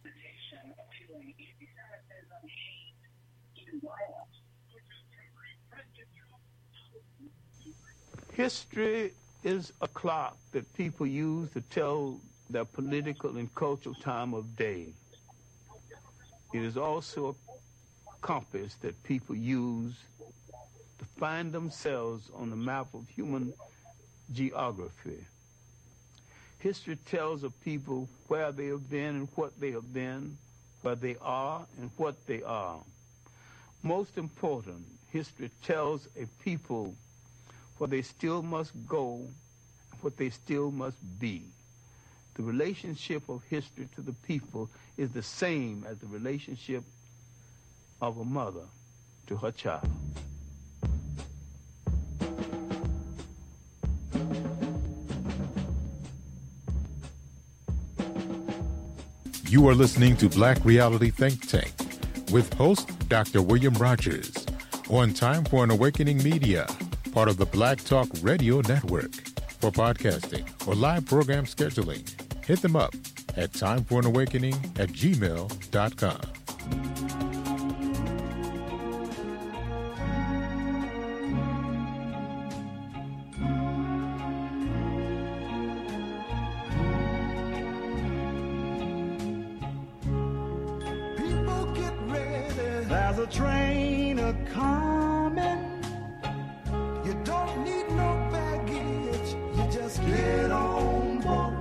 History is a clock that people use to tell their political and cultural time of day. It is also a compass that people use to find themselves on the map of human geography. History tells of people where they have been and what they have been, where they are and what they are. Most important, history tells a people where they still must go, what they still must be. The relationship of history to the people is the same as the relationship of a mother to her child. You are listening to Black Reality Think Tank with host Dr. William Rogers on Time for an Awakening Media, part of the Black Talk Radio Network. For podcasting or live program scheduling, hit them up at timeforanawakening@gmail.com. People get ready. There's a train a-coming. You don't need no baggage. You just get on board.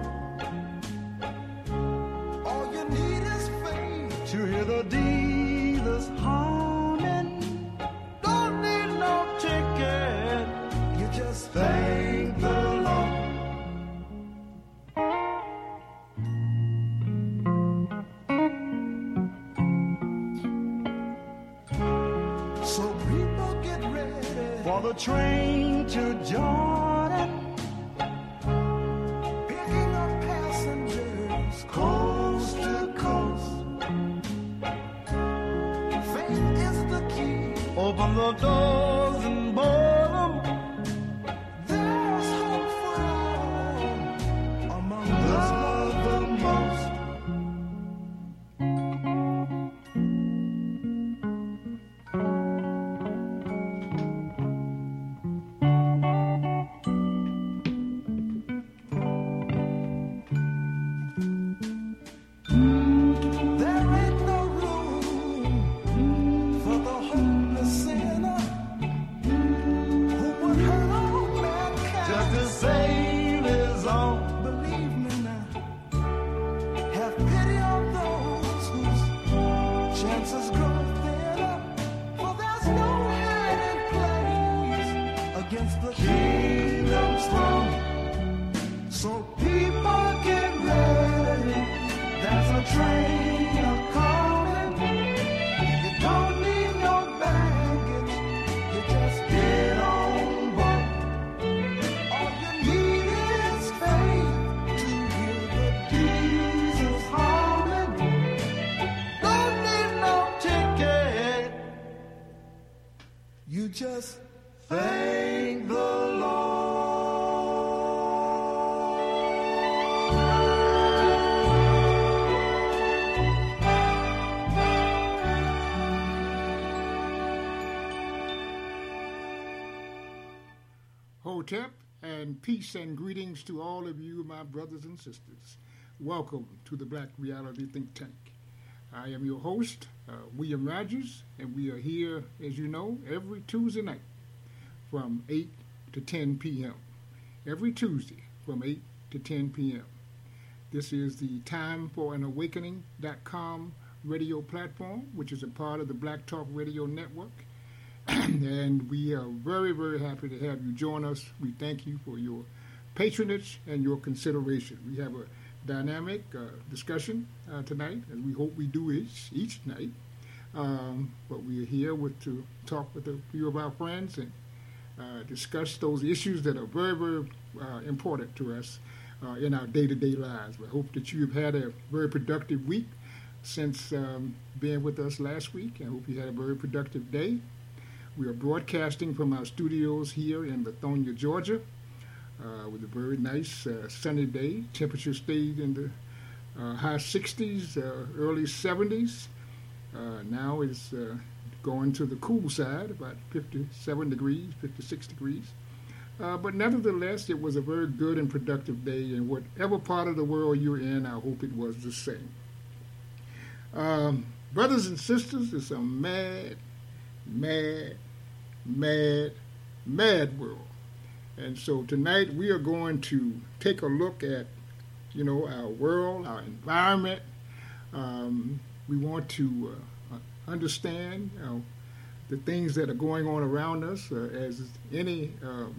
All you need is faith to hear the dealers humming. Don't need no ticket. You just thank the Lord. So people get ready for the train to Jordan, picking up passengers coast to coast. Faith is the key. Open the doors and board them. There's hope for all among those loved the most. There ain't no room for the hopeless sinner who would hurt all mankind just to save his own. Believe me now, have pity on those whose chances grow thinner, for there's no hiding place against the kingdom's throne. So people get ready. There's a train a-coming. You don't need no baggage. You just get on board. All you need is faith to hear the Jesus humming. Don't need no ticket. You just thank the Lord. Hotep, and peace and greetings to all of you, my brothers and sisters. Welcome to the Black Reality Think Tank. I am your host, William Rogers, and we are here, as you know, every Tuesday night from 8 to 10 p.m. Every Tuesday from 8 to 10 p.m. This is the timeforanawakening.com radio platform, which is a part of the Black Talk Radio Network. And we are very, very happy to have you join us. We thank you for your patronage and your consideration. We have a dynamic discussion tonight, as we hope we do each night. But we are here to talk with a few of our friends and discuss those issues that are very, very important to us in our day-to-day lives. We hope that you have had a very productive week since being with us last week. I hope you had a very productive day. We are broadcasting from our studios here in Lithonia, Georgia, with a very nice sunny day. Temperature stayed in the high 60s, early 70s. Now it's going to the cool side, about 57 degrees, 56 degrees. But nevertheless, it was a very good and productive day, and whatever part of the world you're in, I hope it was the same. Brothers and sisters, it's a mad, mad, mad, mad world. And so tonight we are going to take a look at, our world, our environment. We want to understand the things that are going on around us, as any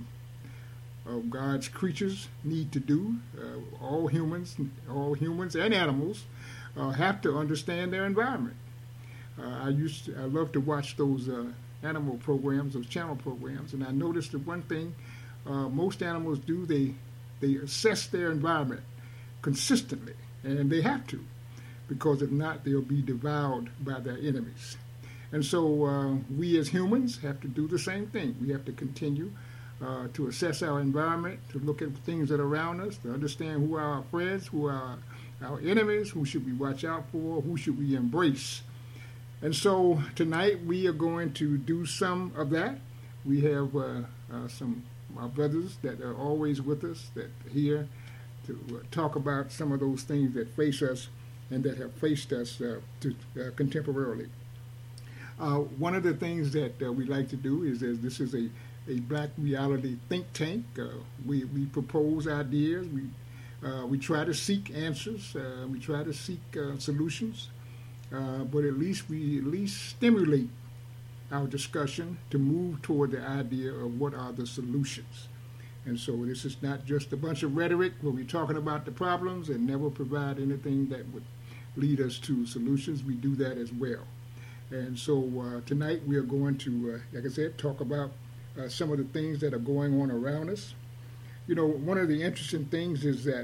of God's creatures need to do. All humans and animals have to understand their environment. I love to watch those animal programs, those channel programs, and I noticed that one thing most animals do, they assess their environment consistently, and they have to, because if not, they'll be devoured by their enemies. And so we as humans have to do the same thing. We have to continue to assess our environment, to look at things that are around us, to understand who are our friends, who are our enemies, who should we watch out for, who should we embrace. And so tonight we are going to do some of that. We have some of our brothers that are always with us, that are here to talk about some of those things that face us and that have faced us contemporarily. One of the things that we like to do is this is a Black Reality think tank. We propose ideas. We try to seek answers. We try to seek solutions. But at least stimulate our discussion to move toward the idea of what are the solutions. And so this is not just a bunch of rhetoric where we're talking about the problems and never provide anything that would lead us to solutions. We do that as well. And so tonight we are going to, like I said, talk about some of the things that are going on around us. One of the interesting things is that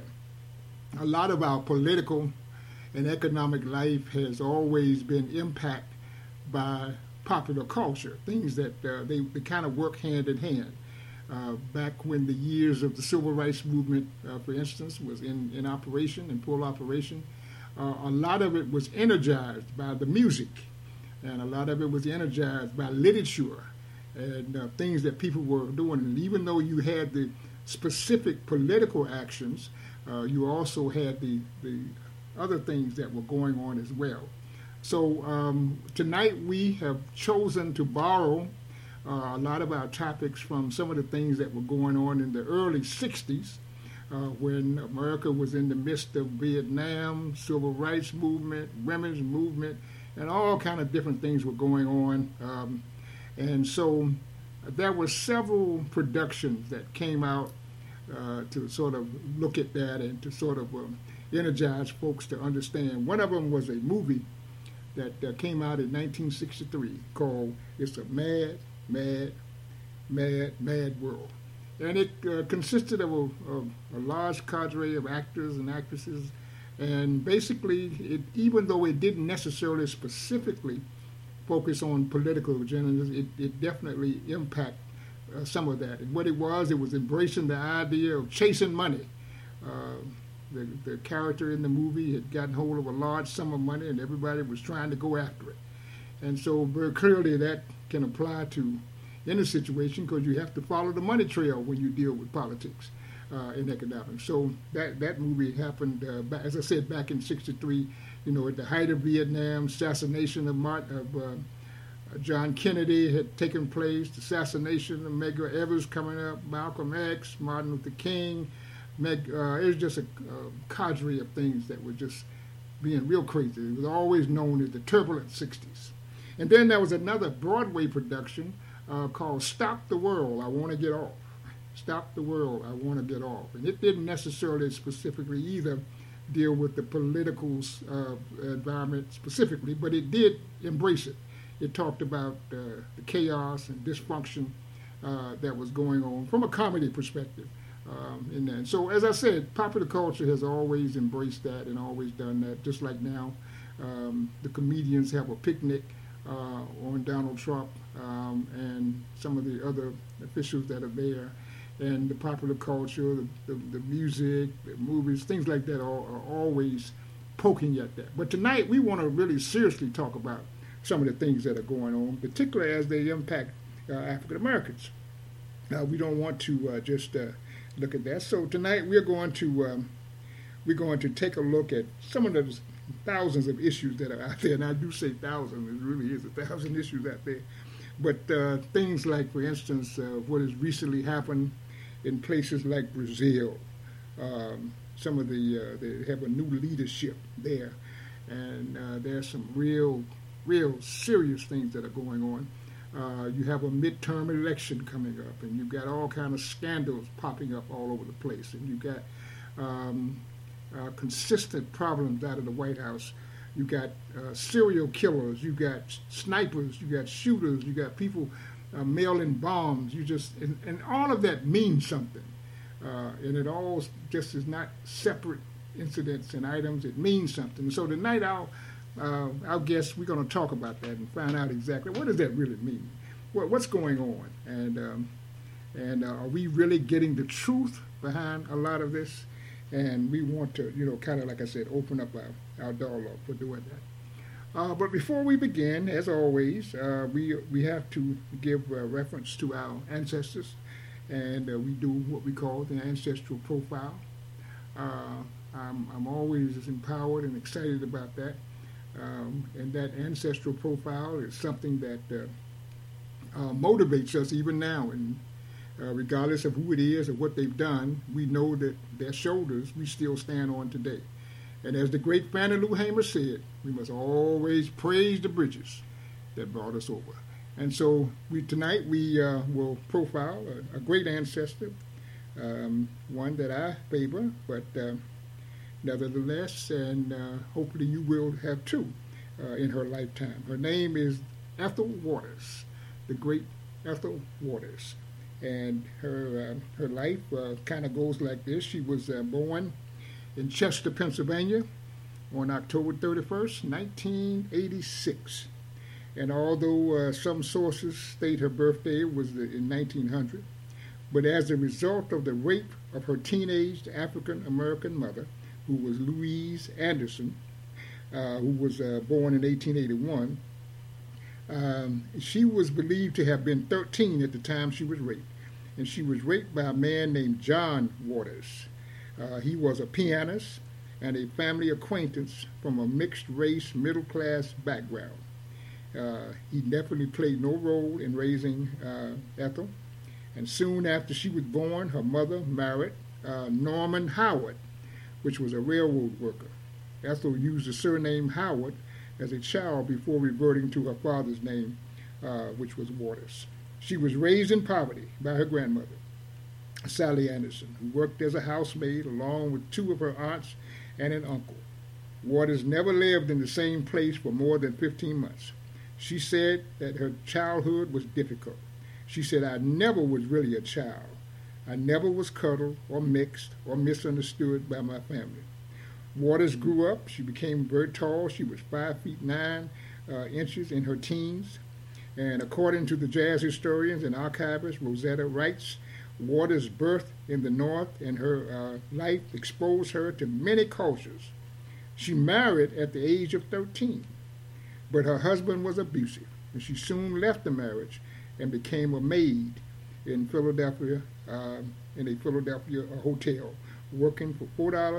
a lot of our political and economic life has always been impacted by popular culture, things that they kind of work hand in hand. Back when the years of the civil rights movement, for instance, was in operation, in full operation, a lot of it was energized by the music, and a lot of it was energized by literature and things that people were doing. And even though you had the specific political actions, you also had the other things that were going on as well. So tonight we have chosen to borrow a lot of our topics from some of the things that were going on in the early 60s when America was in the midst of Vietnam, civil rights movement, women's movement, and all kind of different things were going on. And so there were several productions that came out to sort of look at that and to sort of energize folks to understand. One of them was a movie that came out in 1963 called It's a Mad, Mad, Mad, Mad World. And it consisted of a large cadre of actors and actresses. And basically, even though it didn't necessarily specifically focus on political agendas, it definitely impacted some of that. And what it was embracing the idea of chasing money. The character in the movie had gotten hold of a large sum of money, and everybody was trying to go after it. And so very clearly that can apply to any situation, because you have to follow the money trail when you deal with politics in economics. So that movie happened, as I said, back in '63, at the height of Vietnam. Assassination of John Kennedy had taken place, the assassination of Medgar Evers coming up, Malcolm X, Martin Luther King. It was just a cadre of things that were just being real crazy. It was always known as the turbulent 60s. And then there was another Broadway production called Stop the World, I Want to Get Off. Stop the World, I Want to Get Off. And it didn't necessarily specifically either deal with the political environment specifically, but it did embrace it. It talked about the chaos and dysfunction that was going on from a comedy perspective. In that. So, as I said, popular culture has always embraced that and always done that, just like now. The comedians have a picnic on Donald Trump and some of the other officials that are there. And the popular culture, the music, the movies, things like that are always poking at that. But tonight we want to really seriously talk about some of the things that are going on, particularly as they impact African Americans. We don't want to just look at that. So tonight we're going to take a look at some of those thousands of issues that are out there. And I do say thousands; it really is 1,000 issues out there. But things like, for instance, what has recently happened in places like Brazil. Some of they have a new leadership there, and there's some real serious things that are going on. You have a midterm election coming up, and you've got all kind of scandals popping up all over the place, and you've got consistent problems out of the White House. You've got serial killers, you've got snipers, you've got shooters, you've got people mailing bombs. And all of that means something. And it all just is not separate incidents and items. It means something. So tonight, our guests, we're going to talk about that and find out exactly what does that really mean. What's going on, and are we really getting the truth behind a lot of this? And we want to, kind of like I said, open up our dialogue for doing that. But before we begin, as always, we have to give reference to our ancestors. And we do what we call the ancestral profile. I'm always empowered and excited about that. And that ancestral profile is something that motivates us even now. And regardless of who it is or what they've done, we know that their shoulders we still stand on today. And as the great Fannie Lou Hamer said, we must always praise the bridges that brought us over. And so tonight we will profile a great ancestor, one that I favor, but nevertheless, and hopefully you will have two in her lifetime. Her name is Ethel Waters, the great Ethel Waters. And her life kind of goes like this. She was born in Chester, Pennsylvania on October 31st, 1986. And although some sources state her birthday was in 1900, but as a result of the rape of her teenage African-American mother, who was Louise Anderson, who was born in 1881, she was believed to have been 13 at the time she was raped. And she was raped by a man named John Waters. He was a pianist and a family acquaintance from a mixed-race, middle-class background. He definitely played no role in raising Ethel. And soon after she was born, her mother married Norman Howard, which was a railroad worker. Ethel used the surname Howard as a child before reverting to her father's name, which was Waters. She was raised in poverty by her grandmother, Sally Anderson, who worked as a housemaid along with two of her aunts and an uncle. Waters never lived in the same place for more than 15 months. She said that her childhood was difficult. She said, "I never was really a child. I never was cuddled or mixed or misunderstood by my family." Waters grew up. She became very tall. She was 5 feet 9 inches in her teens. And according to the jazz historians and archivist Rosetta writes, Waters' birth in the North and her life exposed her to many cultures. She married at the age of 13, but her husband was abusive, and she soon left the marriage and became a maid in Philadelphia, in a Philadelphia hotel, working for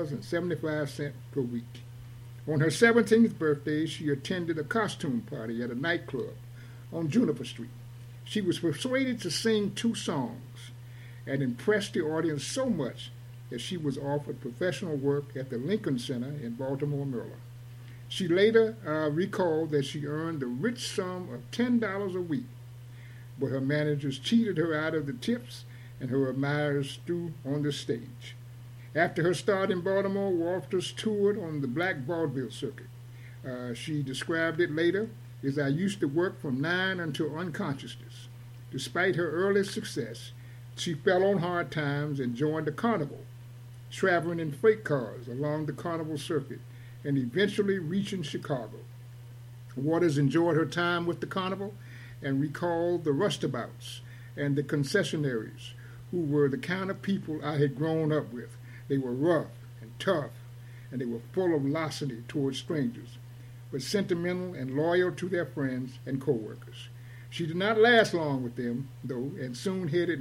$4.75 per week. On her 17th birthday, she attended a costume party at a nightclub on Juniper Street. She was persuaded to sing 2 songs and impressed the audience so much that she was offered professional work at the Lincoln Center in Baltimore, Maryland. She later recalled that she earned the rich sum of $10 a week, but her managers cheated her out of the tips and her admirers threw on the stage. After her start in Baltimore, Waters toured on the black vaudeville circuit. She described it later as, "I used to work from 9 until unconsciousness." Despite her early success, she fell on hard times and joined the carnival, traveling in freight cars along the carnival circuit and eventually reaching Chicago. Waters enjoyed her time with the carnival and recalled the rustabouts and the concessionaires, who were the kind of people I had grown up with. They were rough and tough, and they were full of larceny towards strangers, but sentimental and loyal to their friends and co-workers. She did not last long with them, though, and soon headed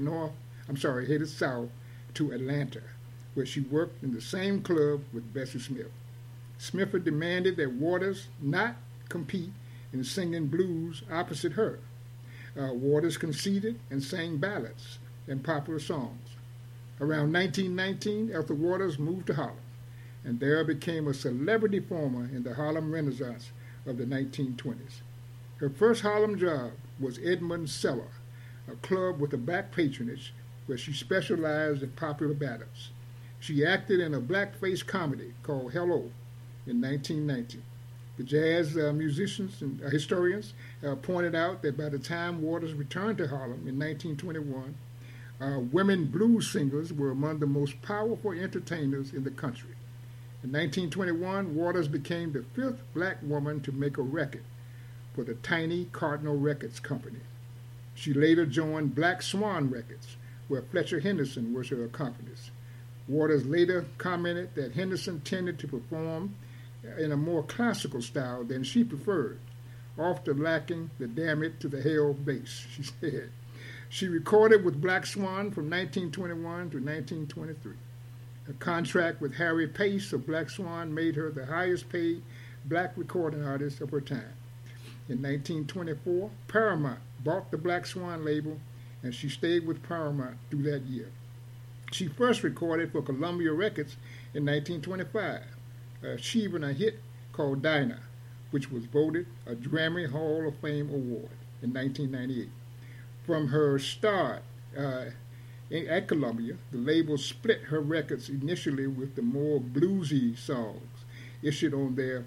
south to Atlanta, where she worked in the same club with Bessie Smith. Smith had demanded that Waters not compete in singing blues opposite her. Waters conceded and sang ballads and popular songs. Around 1919, Ethel Waters moved to Harlem, and there became a celebrity performer in the Harlem Renaissance of the 1920s. Her first Harlem job was Edmund's Cellar, a club with a black patronage where she specialized in popular ballads. She acted in a blackface comedy called Hello in 1919. The jazz musicians and historians pointed out that by the time Waters returned to Harlem in 1921, women blues singers were among the most powerful entertainers in the country. In 1921, Waters became the fifth black woman to make a record for the tiny Cardinal Records Company. She later joined Black Swan Records, where Fletcher Henderson was her accompanist. Waters later commented that Henderson tended to perform in a more classical style than she preferred, often lacking the damn it to the hell bass, she said. She recorded with Black Swan from 1921 to 1923. A contract with Harry Pace of Black Swan made her the highest paid black recording artist of her time. In 1924, Paramount bought the Black Swan label, and she stayed with Paramount through that year. She first recorded for Columbia Records in 1925, achieving a hit called Dinah, which was voted a Grammy Hall of Fame award in 1998. From her start at Columbia, the label split her records initially with the more bluesy songs issued on their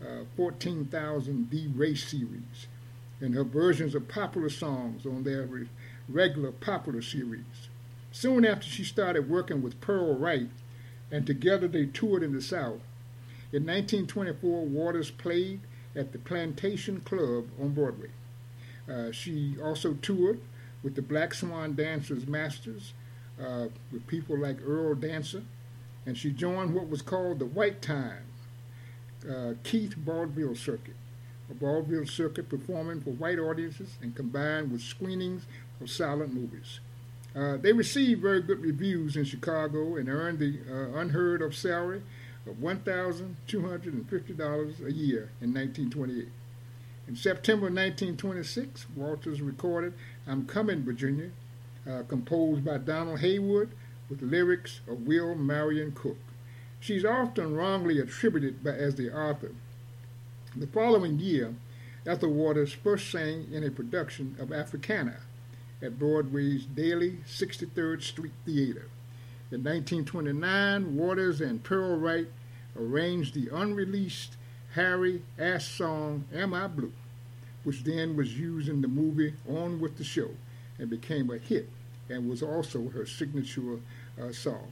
14,000 D-Race series, and her versions of popular songs on their regular popular series. Soon after she started working with Pearl Wright, and together they toured in the South. In 1924, Waters played at the Plantation Club on Broadway. She also toured with the Black Swan Dancers Masters, with people like Earl Dancer, and she joined what was called the White Time Keith Vaudeville Circuit, a vaudeville circuit performing for white audiences and combined with screenings of silent movies. They received very good reviews in Chicago and earned the unheard of salary of $1,250 a year in 1928. In September 1926, Waters recorded I'm Coming, Virginia, composed by Donald Haywood with lyrics of Will Marion Cook. She's often wrongly attributed as the author. The following year, Ethel Waters first sang in a production of Africana at Broadway's Daly 63rd Street Theater. In 1929, Waters and Pearl Wright arranged the unreleased Harry Ash song Am I Blue, which then was used in the movie On With the Show and became a hit and was also her signature song.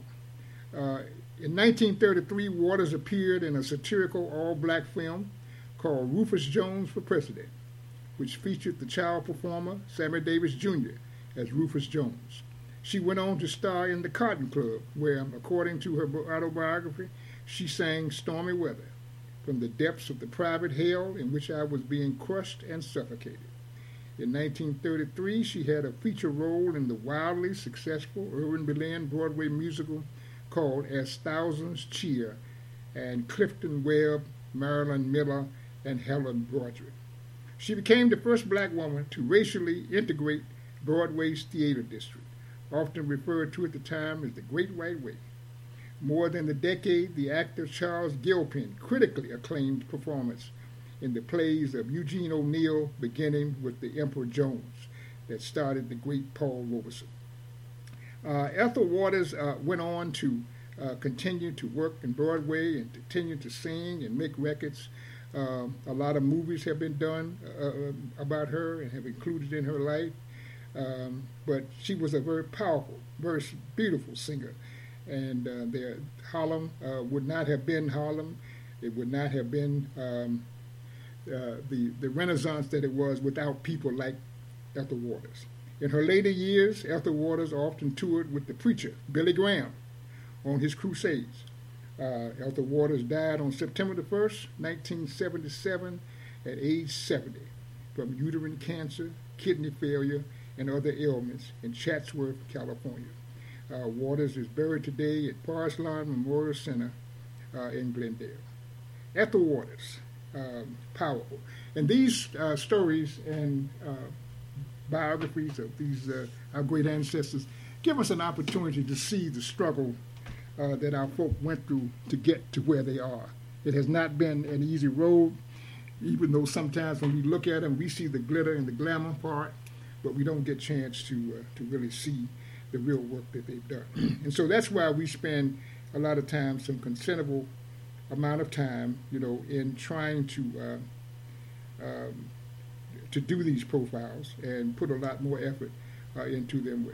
In 1933, Waters appeared in a satirical all-black film called Rufus Jones for President, which featured the child performer Sammy Davis Jr. as Rufus Jones. She went on to star in The Cotton Club, where, according to her autobiography, she sang Stormy Weather, from the depths of the private hell in which I was being crushed and suffocated. In 1933, she had a feature role in the wildly successful Irving Berlin Broadway musical called As Thousands Cheer, and Clifton Webb, Marilyn Miller, and Helen Broderick. She became the first black woman to racially integrate Broadway's theater district, often referred to at the time as the Great White Way. More than a decade, the actor Charles Gilpin critically acclaimed performance in the plays of Eugene O'Neill, beginning with The Emperor Jones, that started the great Paul Robeson. Ethel Waters went on to continue to work in Broadway and continue to sing and make records. A lot of movies have been done about her and have included in her life. But she was a very powerful, very beautiful singer. And Harlem would not have been Harlem. It would not have been the Renaissance that it was without people like Ethel Waters. In her later years, Ethel Waters often toured with the preacher, Billy Graham, on his crusades. Arthur Waters died on September the 1st, 1977, at age 70 from uterine cancer, kidney failure, and other ailments in Chatsworth, California. Waters is buried today at Forest Lawn Memorial Center in Glendale. Ethel Waters, powerful. And these stories and biographies of these our great ancestors give us an opportunity to see the struggle that our folk went through to get to where they are. It has not been an easy road, even though sometimes when we look at them, we see the glitter and the glamour part, but we don't get a chance to really see the real work that they've done. And so that's why we spend a lot of time, some considerable amount of time, in trying to do these profiles and put a lot more effort into them.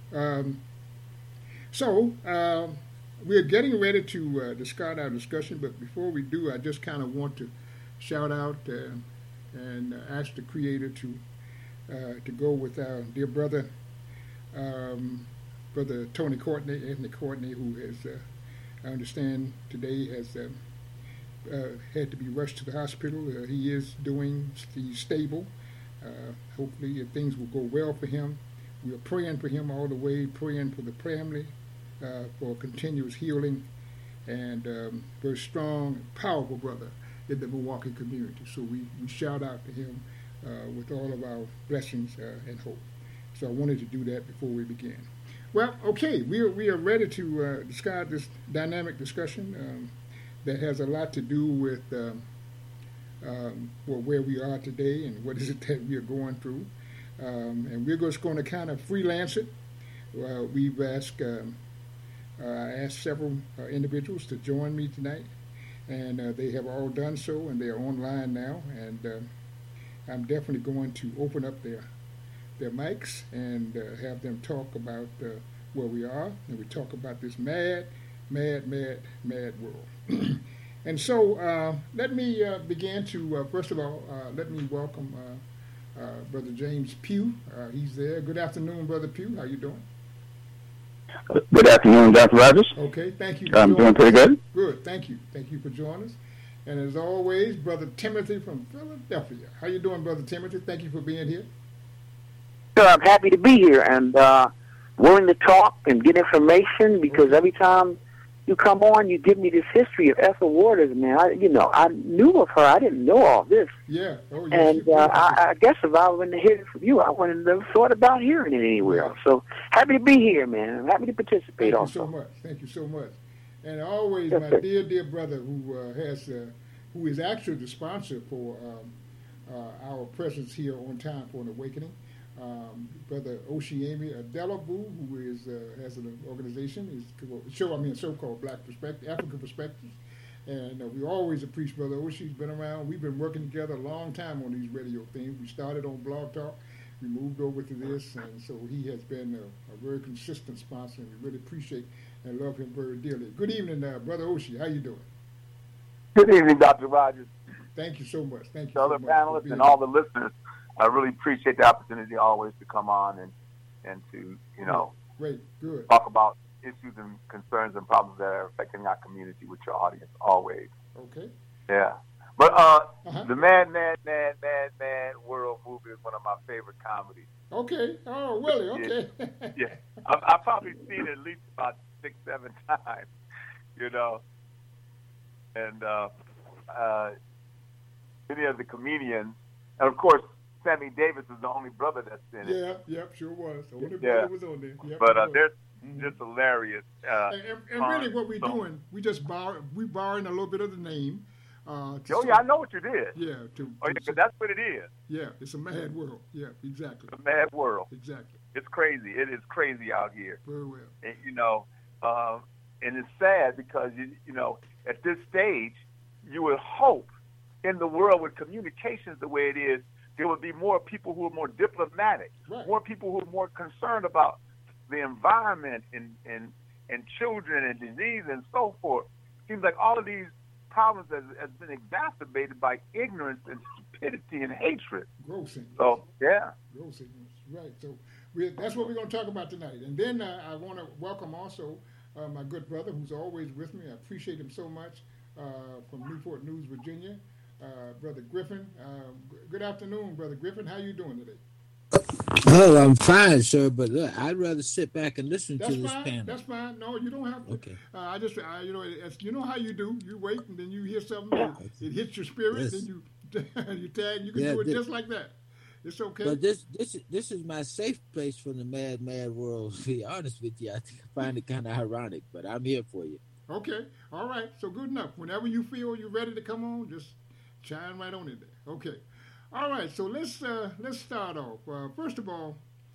So we're getting ready to start our discussion, but before we do, I just kind of want to shout out and ask the Creator to go with our dear brother, Brother Tony Courtney, Anthony Courtney, who has, I understand today, has had to be rushed to the hospital. He's stable. Hopefully things will go well for him. We are praying for him all the way, praying for the family, for continuous healing, and very strong, powerful brother in the Milwaukee community. So we shout out to him with all of our blessings and hope. So I wanted to do that before we begin. Well, okay, we are ready to start this dynamic discussion that has a lot to do with where we are today and what is it that we are going through. And we're just going to kind of freelance it. We've asked several individuals to join me tonight, and they have all done so, and they are online now. And I'm definitely going to open up their mics and have them talk about where we are, and we talk about this mad world. And so let me begin to, first of all, let me welcome Brother James Pugh. He's there. Good afternoon, Brother Pugh. How you doing? Good afternoon, Dr. Rogers. Okay, thank you. I'm doing pretty good. Good, thank you. Thank you for joining us. And as always, Brother Timothy from Philadelphia. How you doing, Brother Timothy? Thank you for being here. Sir, I'm happy to be here and willing to talk and get information because every time you come on, you give me this history of Ethel Waters, man. I knew of her. I didn't know all this. Yeah. Oh, yes, and I guess if I wouldn't have heard it from you, I wouldn't have thought about hearing it anywhere. Yeah. So happy to be here, man. I'm happy to participate also. Thank you so much. And always, my dear brother who is actually the sponsor for our presence here on Time for an Awakening, Brother Oshiemi Adelabu, who has an organization, so-called Black Perspective, African Perspectives, and we always appreciate Brother Oshi. He's been around. We've been working together a long time on these radio things. We started on Blog Talk, we moved over to this, and so he has been a very consistent sponsor, and we really appreciate and love him very dearly. Good evening, Brother Oshi. How you doing? Good evening, Dr. Rogers. Thank you so much. Thank you to all the panelists and all the listeners. I really appreciate the opportunity always to come on and to, Great, good. talk about issues and concerns and problems that are affecting our community with your audience always. Okay. Yeah. But the Mad World movie is one of my favorite comedies. Okay. Oh, really? Okay. Yeah. I've probably seen it at least about 6-7 times, And many of the comedians, and of course, Sammy Davis is the only brother that's in it. Yeah, yep, sure was. The only brother was on there. Yep, but they're just hilarious. And really what we're doing, we're borrowing a little bit of the name. I know what you did. Yeah. Because that's what it is. Yeah, it's a mad world. Yeah, exactly. It's a mad world. Exactly. It's crazy. It is crazy out here. Very well. And, and it's sad because, at this stage, you would hope in the world with communications the way it is, there would be more people who are more diplomatic, right. More people who are more concerned about the environment and children and disease and so forth. It seems like all of these problems has been exacerbated by ignorance and stupidity and hatred. Gross ignorance. So, yeah. Gross ignorance, right. So that's what we're going to talk about tonight. And then I want to welcome also my good brother who's always with me. I appreciate him so much, from Newport News, Virginia, Brother Griffin. Good afternoon, Brother Griffin. How you doing today? Well, I'm fine, sir, but look, I'd rather sit back and listen That's to this fine. panel. That's fine. No, you don't have to. Okay. You know how you do. You wait, and then you hear something. It hits your spirit, Yes. then you you tag. You can Yeah, do it this- just like that. It's okay. But this is my safe place from the mad world. To be honest with you, I think I find it kind of ironic, but I'm here for you. Okay. All right. So good enough. Whenever you feel you're ready to come on, just chime right on in there. Okay. All right. So let's start off. First of all,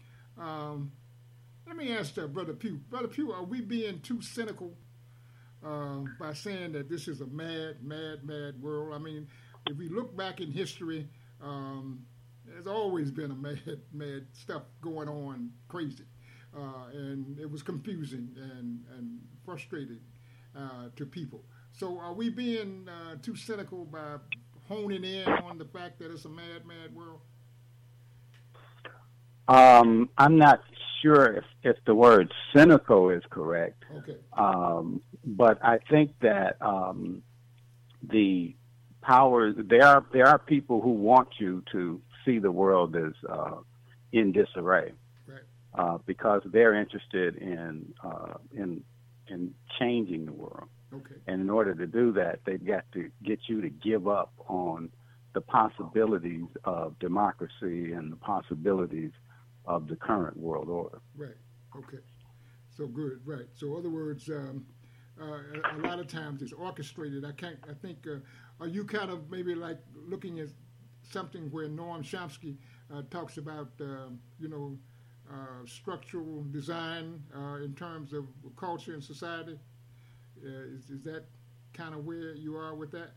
let me ask Brother Pugh. Brother Pugh, are we being too cynical by saying that this is a mad world? I mean, if we look back in history, there's always been a mad stuff going on, crazy, and it was confusing and frustrating to people. So are we being too cynical by honing in on the fact that it's a mad world? I'm not sure if the word cynical is correct. Okay. But I think that the powers there are people who want you to see the world as in disarray, Right. because they're interested in changing the world. Okay. And in order to do that, they've got to get you to give up on the possibilities of democracy and the possibilities of the current world order. Right. Okay. So good. Right. So in other words, a lot of times it's orchestrated. I think. Are you kind of maybe like looking at something where Noam Chomsky talks about structural design in terms of culture and society? Is that kind of where you are with that?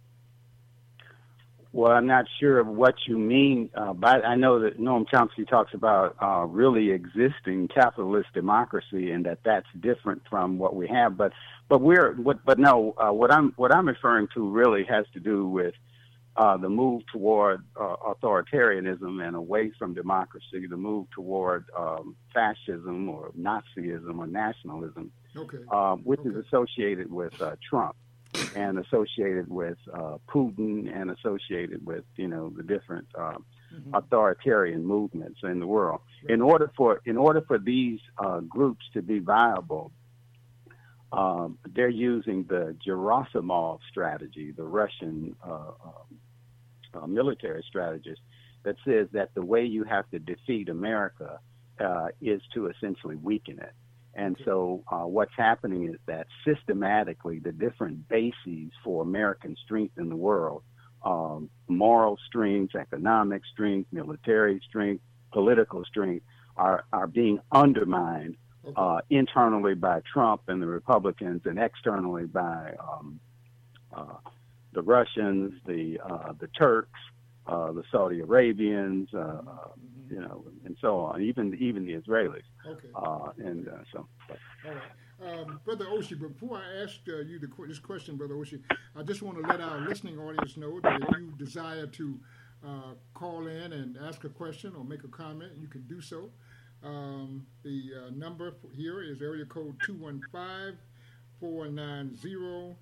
Well, I'm not sure of what you mean, but I know that Noam Chomsky talks about really existing capitalist democracy, and that's different from what we have. But what I'm referring to really has to do with the move toward authoritarianism and away from democracy, the move toward fascism or Nazism or nationalism, Okay. which is associated with Trump. And associated with Putin, and associated with the different authoritarian movements in the world. Right. In order for these groups to be viable, they're using the Gerasimov strategy, the Russian military strategist, that says that the way you have to defeat America is to essentially weaken it. And so what's happening is that systematically the different bases for American strength in the world, moral strength, economic strength, military strength, political strength, are being undermined internally by Trump and the Republicans, and externally by the Russians, the Turks, the Saudi Arabians, and so on, even the Israelis. Okay. All right. Brother Oshie, before I ask you this question, Brother Oshie, I just want to let our listening audience know that if you desire to call in and ask a question or make a comment, you can do so. The number here is area code 215-490-9832.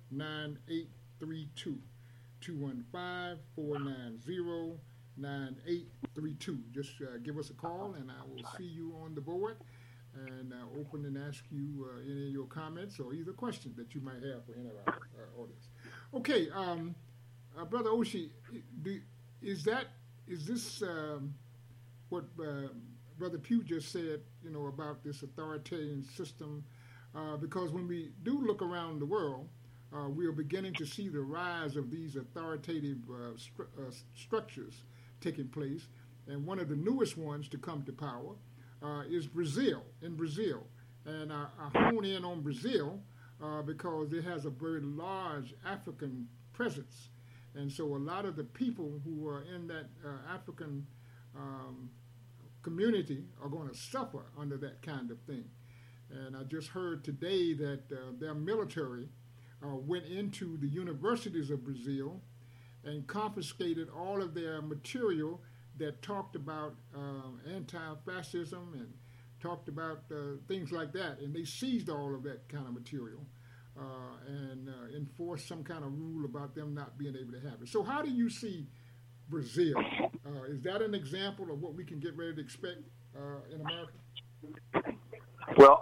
215-490-9832. Just give us a call, and I will see you on the board and open and ask you any of your comments or either questions that you might have for any of our audience. Okay, Brother Oshie, is this what Brother Pugh just said? About this authoritarian system, because when we do look around the world, we are beginning to see the rise of these authoritative structures taking place, and one of the newest ones to come to power is Brazil. And I hone in on Brazil because it has a very large African presence, and so a lot of the people who are in that African community are going to suffer under that kind of thing. And I just heard today that their military went into the universities of Brazil and confiscated all of their material that talked about anti-fascism and talked about things like that, and they seized all of that kind of material and enforced some kind of rule about them not being able to have it. So how do you see Brazil? Is that an example of what we can get ready to expect in America? Well,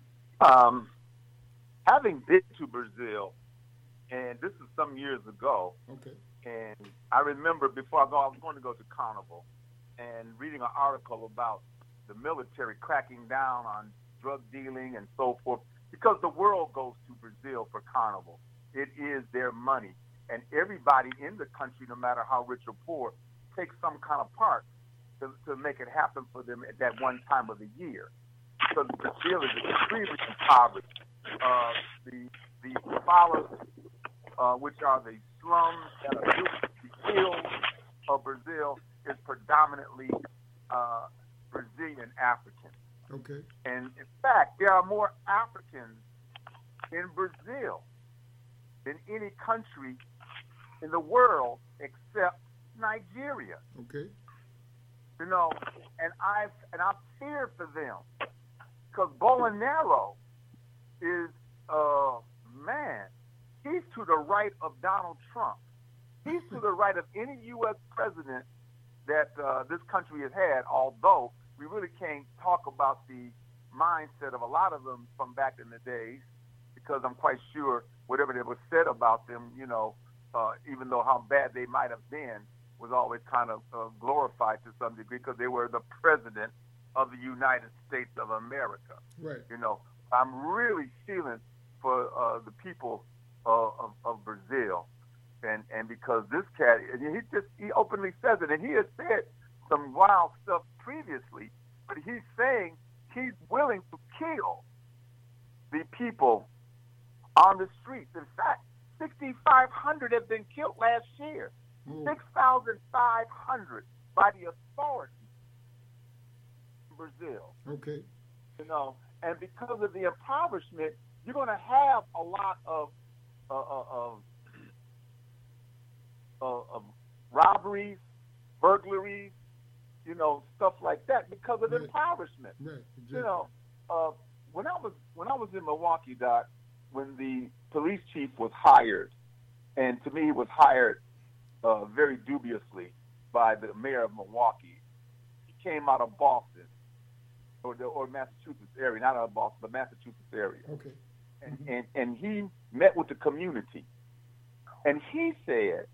having been to Brazil, and this is some years ago, Okay. and I remember before I was going to go to Carnival and reading an article about the military cracking down on drug dealing and so forth, because the world goes to Brazil for Carnival. It is their money. And everybody in the country, no matter how rich or poor, takes some kind of part to make it happen for them at that one time of the year. Because Brazil is extremely impoverished. The favelas, which are the slums that are the hills of Brazil, is predominantly Brazilian Africans. Okay. And in fact, there are more Africans in Brazil than any country in the world except Nigeria. Okay. You know, and I fear for them because Bolsonaro is man. He's to the right of Donald Trump. He's to the right of any U.S. president that this country has had. Although we really can't talk about the mindset of a lot of them from back in the days, because I'm quite sure whatever they was said about them, you know, even though how bad they might have been, was always kind of glorified to some degree because they were the president of the United States of America. Right. You know, I'm really feeling for the people of Brazil, and because this cat, and he openly says it, and he has said some wild stuff previously, but he's saying he's willing to kill the people on the streets. In fact, 6,500 have been killed last year. 6,500 by the authorities in Brazil. Okay. You know, and because of the impoverishment, you're going to have a lot of robberies, burglaries, you know, stuff like that because of impoverishment. Right. Exactly. You know, when I was in Milwaukee, Doc, when the police chief was hired, and to me he was hired very dubiously by the mayor of Milwaukee. He came out of Boston or Massachusetts area, not out of Boston, but Massachusetts area. Okay. And he met with the community, and he said,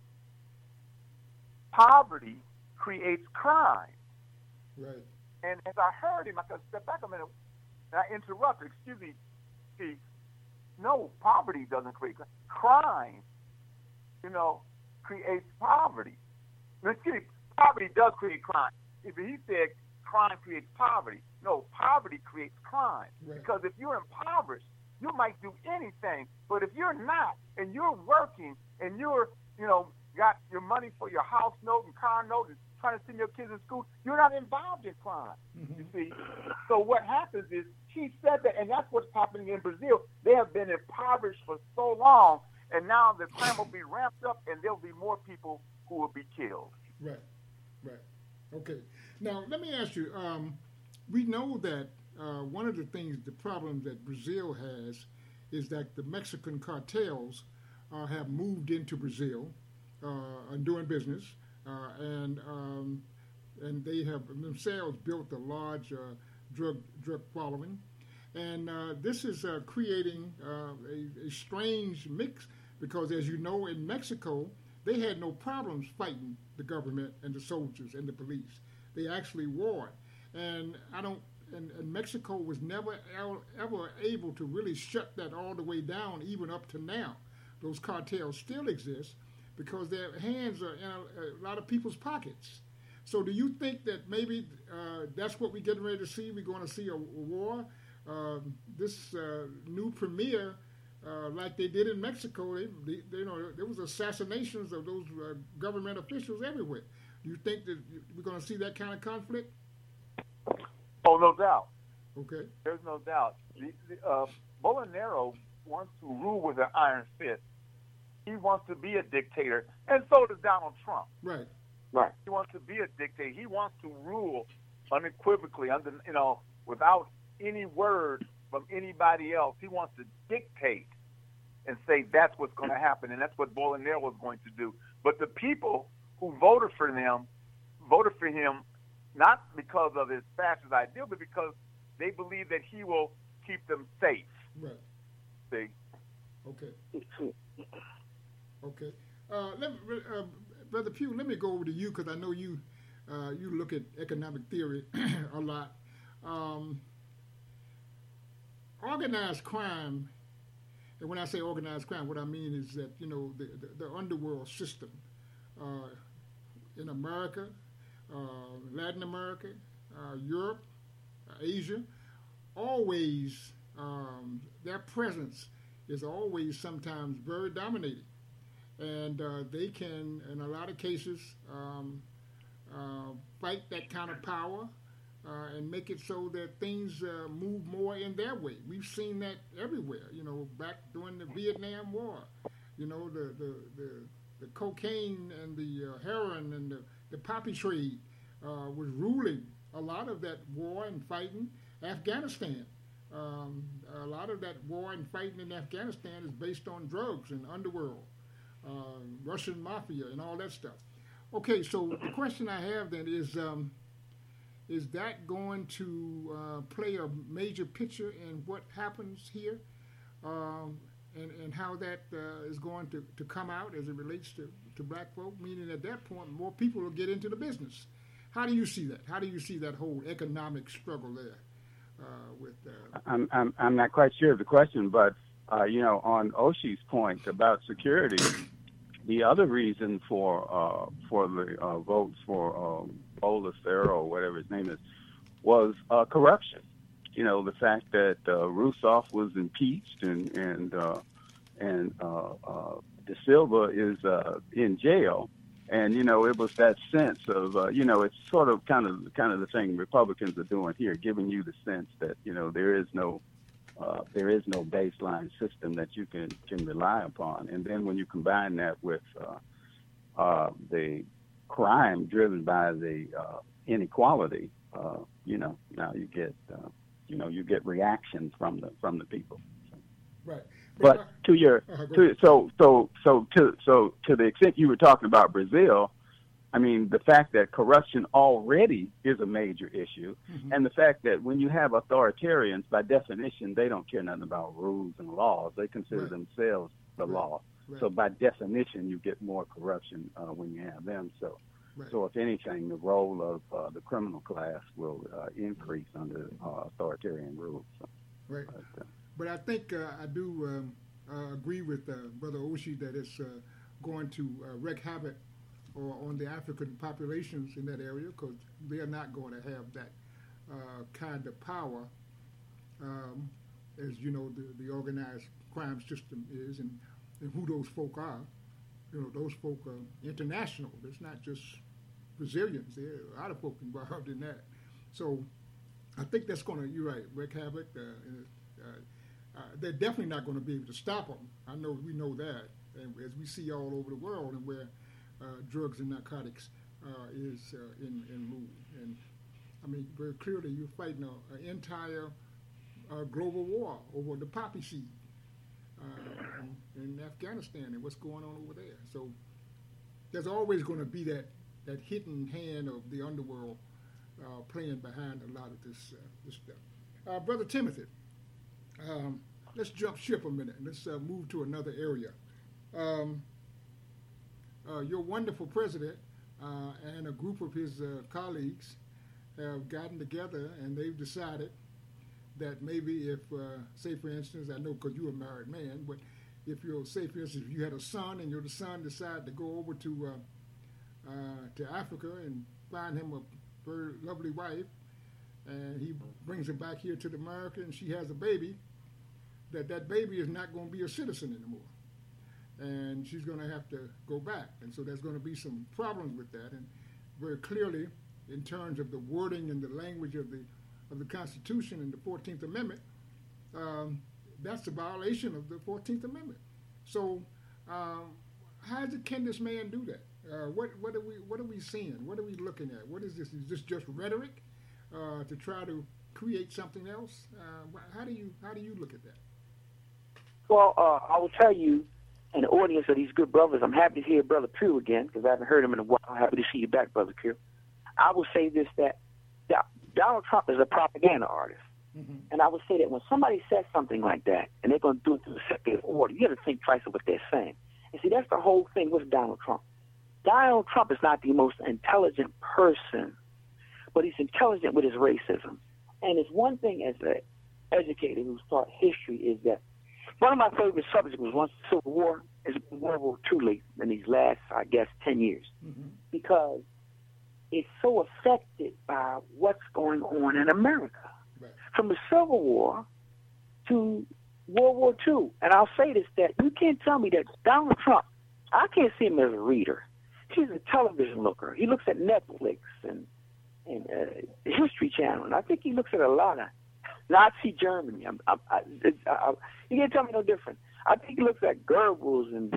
poverty creates crime. Right. And as I heard him, I could step back a minute, and I interrupted. Excuse me, Chief. No, poverty doesn't create crime. Crime, you know, creates poverty. Excuse me, poverty does create crime. If he said crime creates poverty, no, poverty creates crime. Right. Because if you're impoverished, you might do anything. But if you're not, and you're working, and you're, you know, got your money for your house note and car note and trying to send your kids to school, you're not involved in crime, you see. So what happens is, he said that, and that's what's happening in Brazil. They have been impoverished for so long, and now the crime will be ramped up, and there'll be more people who will be killed. Right, right. Okay. Now, let me ask you, we know that one of the things, the problem that Brazil has is that the Mexican cartels have moved into Brazil and doing business, and they have themselves built a large drug following. And this is creating a strange mix because, as you know, in Mexico, they had no problems fighting the government and the soldiers and the police. They actually warred. And Mexico was never ever able to really shut that all the way down, even up to now. Those cartels still exist because their hands are in a lot of people's pockets. So do you think that maybe that's what we're getting ready to see? We're going to see a war? This new premier, like they did in Mexico, they you know, there was assassinations of those government officials everywhere. Do you think that we're going to see that kind of conflict? Oh, no doubt. Okay. There's no doubt. Bolsonaro wants to rule with an iron fist. He wants to be a dictator, and so does Donald Trump. Right. Right. He wants to be a dictator. He wants to rule unequivocally, under, you know, without any word from anybody else. He wants to dictate and say that's what's going to happen, and that's what Bolsonaro was going to do. But the people who voted for him not because of his fascist ideal, but because they believe that he will keep them safe. Right. See? Okay. Okay. Brother Pugh, let me go over to you because I know you look at economic theory a lot. Organized crime, and when I say organized crime, what I mean is that, you know, the underworld system in America, Latin America, Europe, Asia, always their presence is always sometimes very dominating. And they can, in a lot of cases, fight that kind of power and make it so that things move more in their way. We've seen that everywhere. You know, back during the Vietnam War, you know, the cocaine and the heroin and the poppy trade was ruling a lot of that war and fighting. Afghanistan. A lot of that war and fighting in Afghanistan is based on drugs and underworld, Russian mafia and all that stuff. Okay, so the question I have then is that going to play a major picture in what happens here and how that is going to come out as it relates to black folk, meaning at that point more people will get into the business. How do you see that? How do you see that whole economic struggle there? I'm not quite sure of the question, but you know, on Oshi's point about security, the other reason for the votes for Bolas Farrow, whatever his name is, was corruption. You know, the fact that Rousseff was impeached and De Silva is in jail. And, you know, it was that sense of, you know, it's sort of kind of the thing Republicans are doing here, giving you the sense that, you know, there is no baseline system that you can rely upon. And then when you combine that with the crime driven by the inequality, you know, now you get reactions from the people. Right. But to your to the extent you were talking about Brazil, I mean, the fact that corruption already is a major issue, and the fact that when you have authoritarians, by definition, they don't care nothing about rules and laws. They consider themselves the law. Right. So by definition, you get more corruption when you have them. So, so if anything, the role of the criminal class will increase under authoritarian rules. So, right. But I think I do agree with Brother Oshi that it's going to wreak havoc on the African populations in that area because they are not going to have that kind of power as, you know, the organized crime system is and who those folk are. You know, those folk are international. It's not just Brazilians. There are a lot of folk involved in that. So I think that's going to, you're right, wreak havoc. They're definitely not going to be able to stop them. We know that, and as we see all over the world, and where drugs and narcotics is in move. And I mean, very clearly, you're fighting an entire global war over the poppy seed in Afghanistan and what's going on over there. So there's always going to be that hidden hand of the underworld playing behind a lot of this stuff. Brother Timothy. Let's jump ship a minute. Let's move to another area. Your wonderful president and a group of his colleagues have gotten together and they've decided that maybe if, say for instance, I know because you're a married man, but if you're, say for instance, if you had a son and your son decided to go over to Africa and find him a very lovely wife, and he brings her back here to America and she has a baby, that baby is not going to be a citizen anymore. And she's going to have to go back. And so there's going to be some problems with that. And very clearly, in terms of the wording and the language of the Constitution and the 14th Amendment, that's a violation of the 14th Amendment. So can this man do that? What are we seeing? What are we looking at? What is this? Is this just rhetoric to try to create something else? How do you look at that? Well, I will tell you, an audience of these good brothers, I'm happy to hear Brother Pugh again because I haven't heard him in a while. I'm happy to see you back, Brother Pugh. I will say this, that Donald Trump is a propaganda artist. Mm-hmm. And I would say that when somebody says something like that and they're going to do it through the executive order, you have to think twice of what they're saying. And see, that's the whole thing with Donald Trump. Donald Trump is not the most intelligent person, but he's intelligent with his racism. And it's one thing as an educator who's taught history is that one of my favorite subjects was once the Civil War. It's been World War II in these last, I guess, 10 years. Mm-hmm. Because it's so affected by what's going on in America. Right. From the Civil War to World War II. And I'll say this, that you can't tell me that Donald Trump, I can't see him as a reader. He's a television looker. He looks at Netflix and the History Channel. And I think he looks at a lot of Nazi Germany. You can't tell me no different. I think he looks at Goebbels and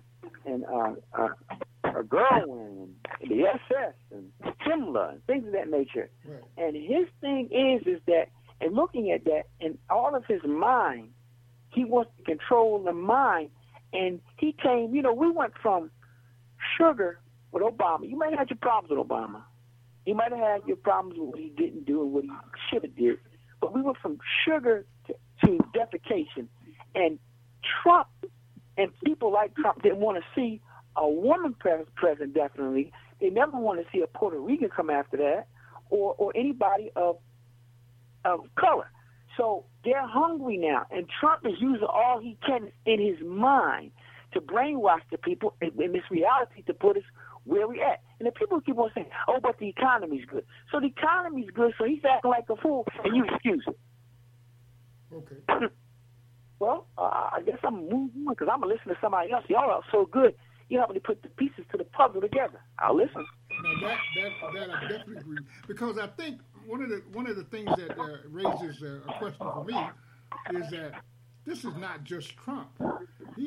Gerwin and the SS and Himmler and things of that nature. Right. And his thing is that, and looking at that, in all of his mind, he wants to control the mind. And he came, we went from sugar with Obama. You might have had your problems with Obama. You might have had your problems with what he didn't do and what he should have did. But we went from sugar to defecation. And Trump and people like Trump didn't want to see a woman president, definitely. They never want to see a Puerto Rican come after that or anybody of color. So they're hungry now. And Trump is using all he can in his mind to brainwash the people in this reality to put us where we at. And the people keep on saying, oh, but the economy's good. So the economy's good, so he's acting like a fool, and you excuse it. Okay. Well, I guess I'm moving on because I'm going to listen to somebody else. Y'all are so good. You help me put the pieces to the puzzle together. I'll listen. Now that I definitely agree, because I think one of the things that raises a question for me is that this is not just Trump. He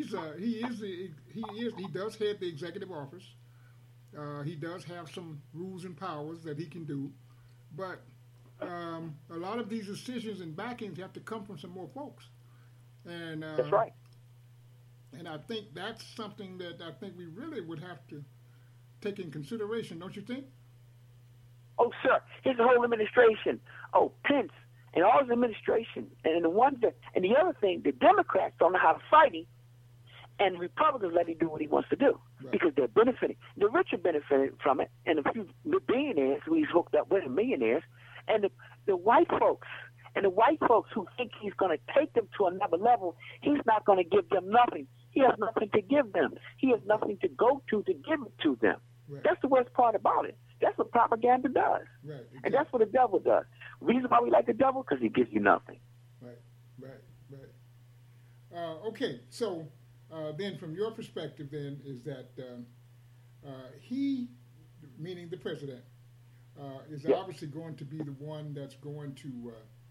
does head the executive office. He does have some rules and powers that he can do, but a lot of these decisions and backings have to come from some more folks. And that's right. And I think that's something that I think we really would have to take in consideration, don't you think? Oh, sir. Here's the whole administration. Oh, Pence and all his administration. And the other thing, the Democrats don't know how to fight him, and Republicans let him do what he wants to do because they're benefiting. The rich are benefiting from it, and a few billionaires who he's hooked up with, and millionaires, and the white folks. And the white folks who think he's going to take them to another level, he's not going to give them nothing. He has nothing to give them. He has nothing to go to give it to them. Right. That's the worst part about it. That's what propaganda does. Right, exactly. And that's what the devil does. Reason why we like the devil? Because he gives you nothing. Right. Okay, so then from your perspective then is that he, meaning the president, is obviously going to be the one that's going to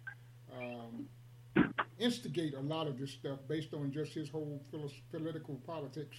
instigate a lot of this stuff based on just his whole political politics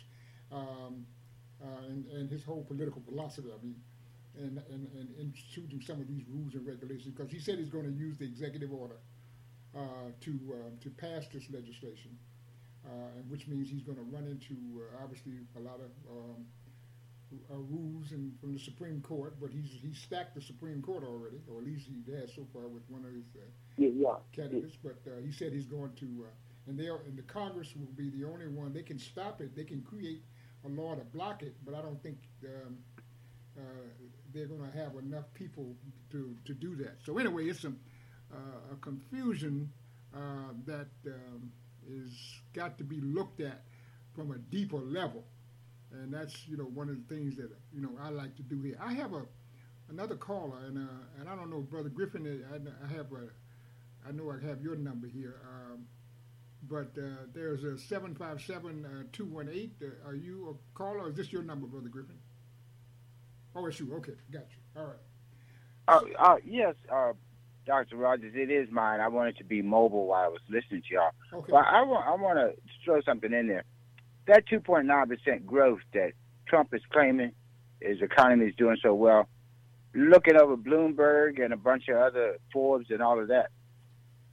and his whole political philosophy, and instituting some of these rules and regulations, because he said he's going to use the executive order to pass this legislation, and which means he's going to run into, obviously, a lot of rules from the Supreme Court, but he's stacked the Supreme Court already, or at least he has so far with one of his candidates. But he said he's going to, and the Congress will be the only one. They can stop it. They can create a law to block it, but I don't think they're going to have enough people to do that. So anyway, it's a confusion that is got to be looked at from a deeper level. And that's, one of the things that, I like to do here. I have another caller, and I don't know, Brother Griffin, I know I have your number here, but there's a 757-218. Are you a caller, or is this your number, Brother Griffin? Oh, it's you. Okay, got you. All right. Yes, Dr. Rogers, it is mine. I wanted to be mobile while I was listening to y'all. Okay. But I want to throw something in there. That 2.9% growth that Trump is claiming his economy is doing so well, looking over Bloomberg and a bunch of other Forbes and all of that,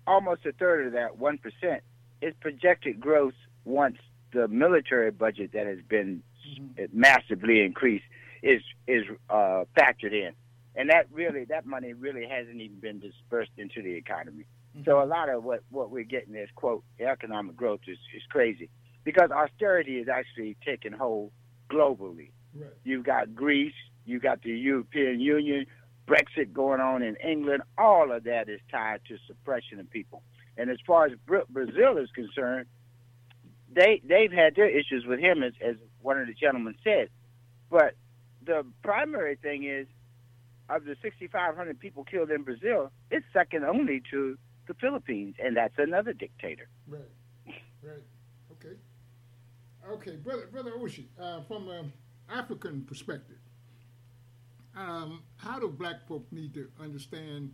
almost a third of that 1% is projected growth once the military budget that has been massively increased is factored in, and that money really hasn't even been dispersed into the economy. So a lot of what we're getting is, quote, economic growth is crazy, because austerity is actually taking hold globally. Right. You've got Greece, you've got the European Union, Brexit going on in England. All of that is tied to suppression of people. And as far as Brazil is concerned, they've had their issues with him, as one of the gentlemen said. But the primary thing is, of the 6,500 people killed in Brazil, it's second only to the Philippines, and that's another dictator. Right. Okay, brother Oshi, from an African perspective, how do black folk need to understand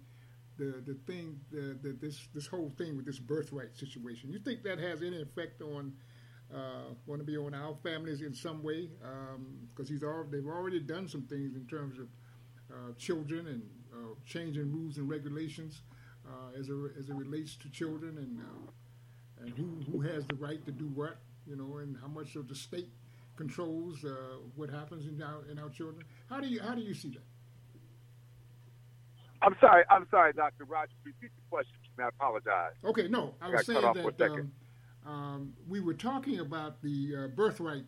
this whole thing with this birthright situation? You think that has any effect on on our families in some way? Because they've already done some things in terms of children and changing rules and regulations as it relates to children and who has the right to do what, and how much of the state controls what happens in our children. How do you see that? I'm sorry, Dr. Rogers. Repeat the question. I apologize. Okay, no, I was saying that we were talking about the birthright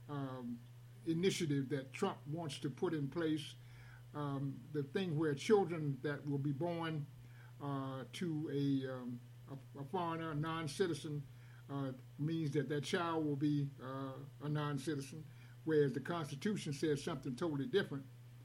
initiative that Trump wants to put in place. The thing where children that will be born to a foreigner, a non-citizen, means that child will be a non-citizen, whereas the Constitution says something totally different.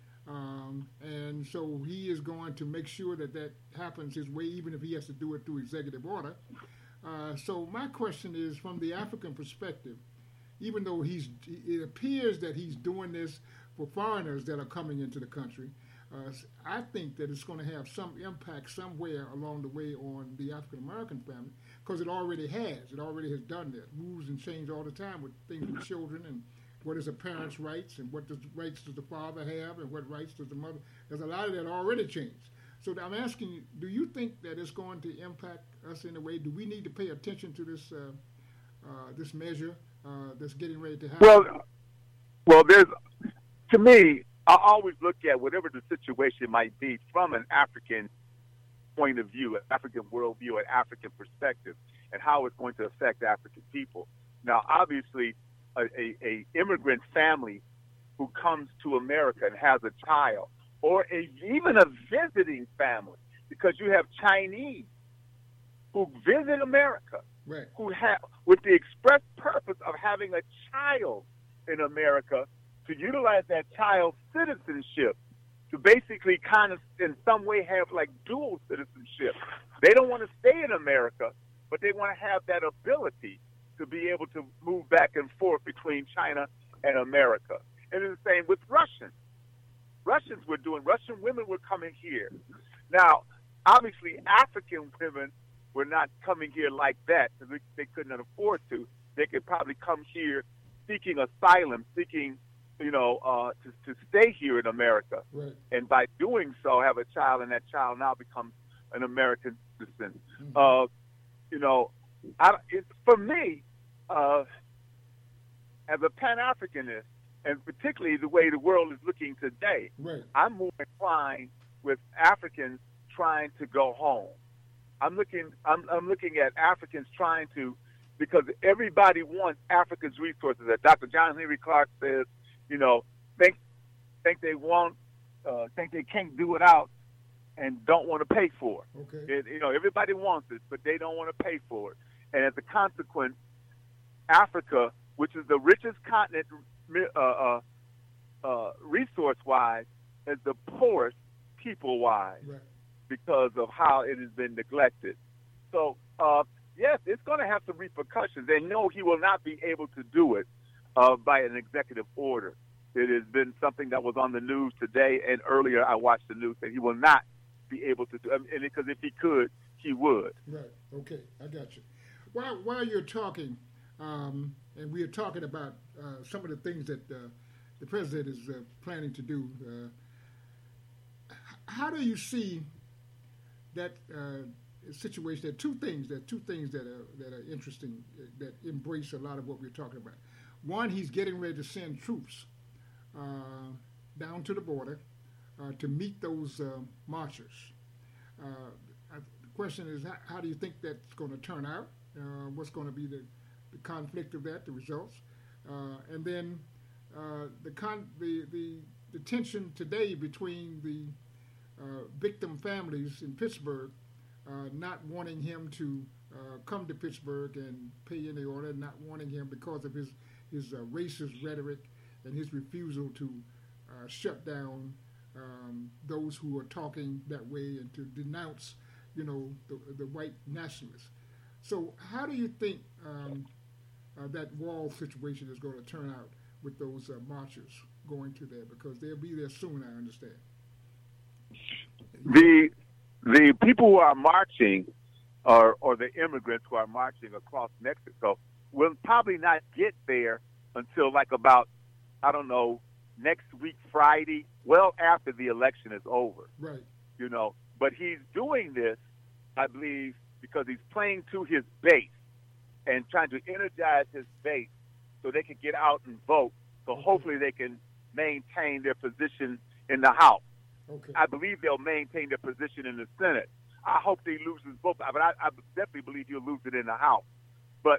And so he is going to make sure that happens his way, even if he has to do it through executive order. So my question is, from the African perspective, even though it appears that he's doing this for foreigners that are coming into the country, I think that it's going to have some impact somewhere along the way on the African-American family, because it already has. It already has done that. Rules and change all the time with things with children and what is a parent's rights and what rights does the father have and what rights does the mother. There's a lot of that already changed. So I'm asking you, do you think that it's going to impact us in a way? Do we need to pay attention to this measure that's getting ready to happen? Well, to me, I always look at whatever the situation might be from an African point of view, an African worldview, an African perspective, and how it's going to affect African people. Now, obviously, a immigrant family who comes to America and has a child, or even a visiting family, because you have Chinese who visit America, right, who have with the express purpose of having a child in America, to utilize that child's citizenship to basically kind of in some way have like dual citizenship. They don't want to stay in America, but they want to have that ability to be able to move back and forth between China and America. And it's the same with Russians. Russian women were coming here. Now, obviously, African women were not coming here like that because they couldn't afford to. They could probably come here seeking asylum, seeking to stay here in America. Right. And by doing so, have a child, and that child now becomes an American citizen. Mm-hmm. For me, as a Pan-Africanist, and particularly the way the world is looking today, right, I'm more inclined with Africans trying to go home. I'm looking at Africans trying to, because everybody wants Africa's resources. As Dr. John Henry Clark says, think they can't do without and don't want to pay for it. Okay. Everybody wants it, but they don't want to pay for it. And as a consequence, Africa, which is the richest continent resource-wise, is the poorest people-wise, right, because of how it has been neglected. So, yes, it's going to have some repercussions. And no, he will not be able to do it by an executive order. It has been something that was on the news today, and earlier I watched the news that he will not be able to do it, because if he could, he would. Right. Okay, I got you. While you're talking, and we are talking about some of the things that the president is planning to do, how do you see that situation. There are two things. There are two things that are interesting that embrace a lot of what we're talking about. One, he's getting ready to send troops down to the border to meet those marchers. The question is, how do you think that's going to turn out? What's going to be the conflict of that, the results, and then the tension today between the victim families in Pittsburgh not wanting him to come to Pittsburgh and pay any order, not wanting him because of his racist rhetoric and his refusal to shut down those who are talking that way and to denounce, the white nationalists. So how do you think that wall situation is going to turn out with those marchers going to there? Because they'll be there soon, I understand. The people who are marching, or the immigrants who are marching across Mexico, will probably not get there until about, next week Friday, well after the election is over. Right. But he's doing this, I believe, because he's playing to his base and trying to energize his base so they can get out and vote. So hopefully they can maintain their position in the House. Okay. I believe they'll maintain their position in the Senate. I hope they lose both, but I definitely believe he'll lose it in the House. But,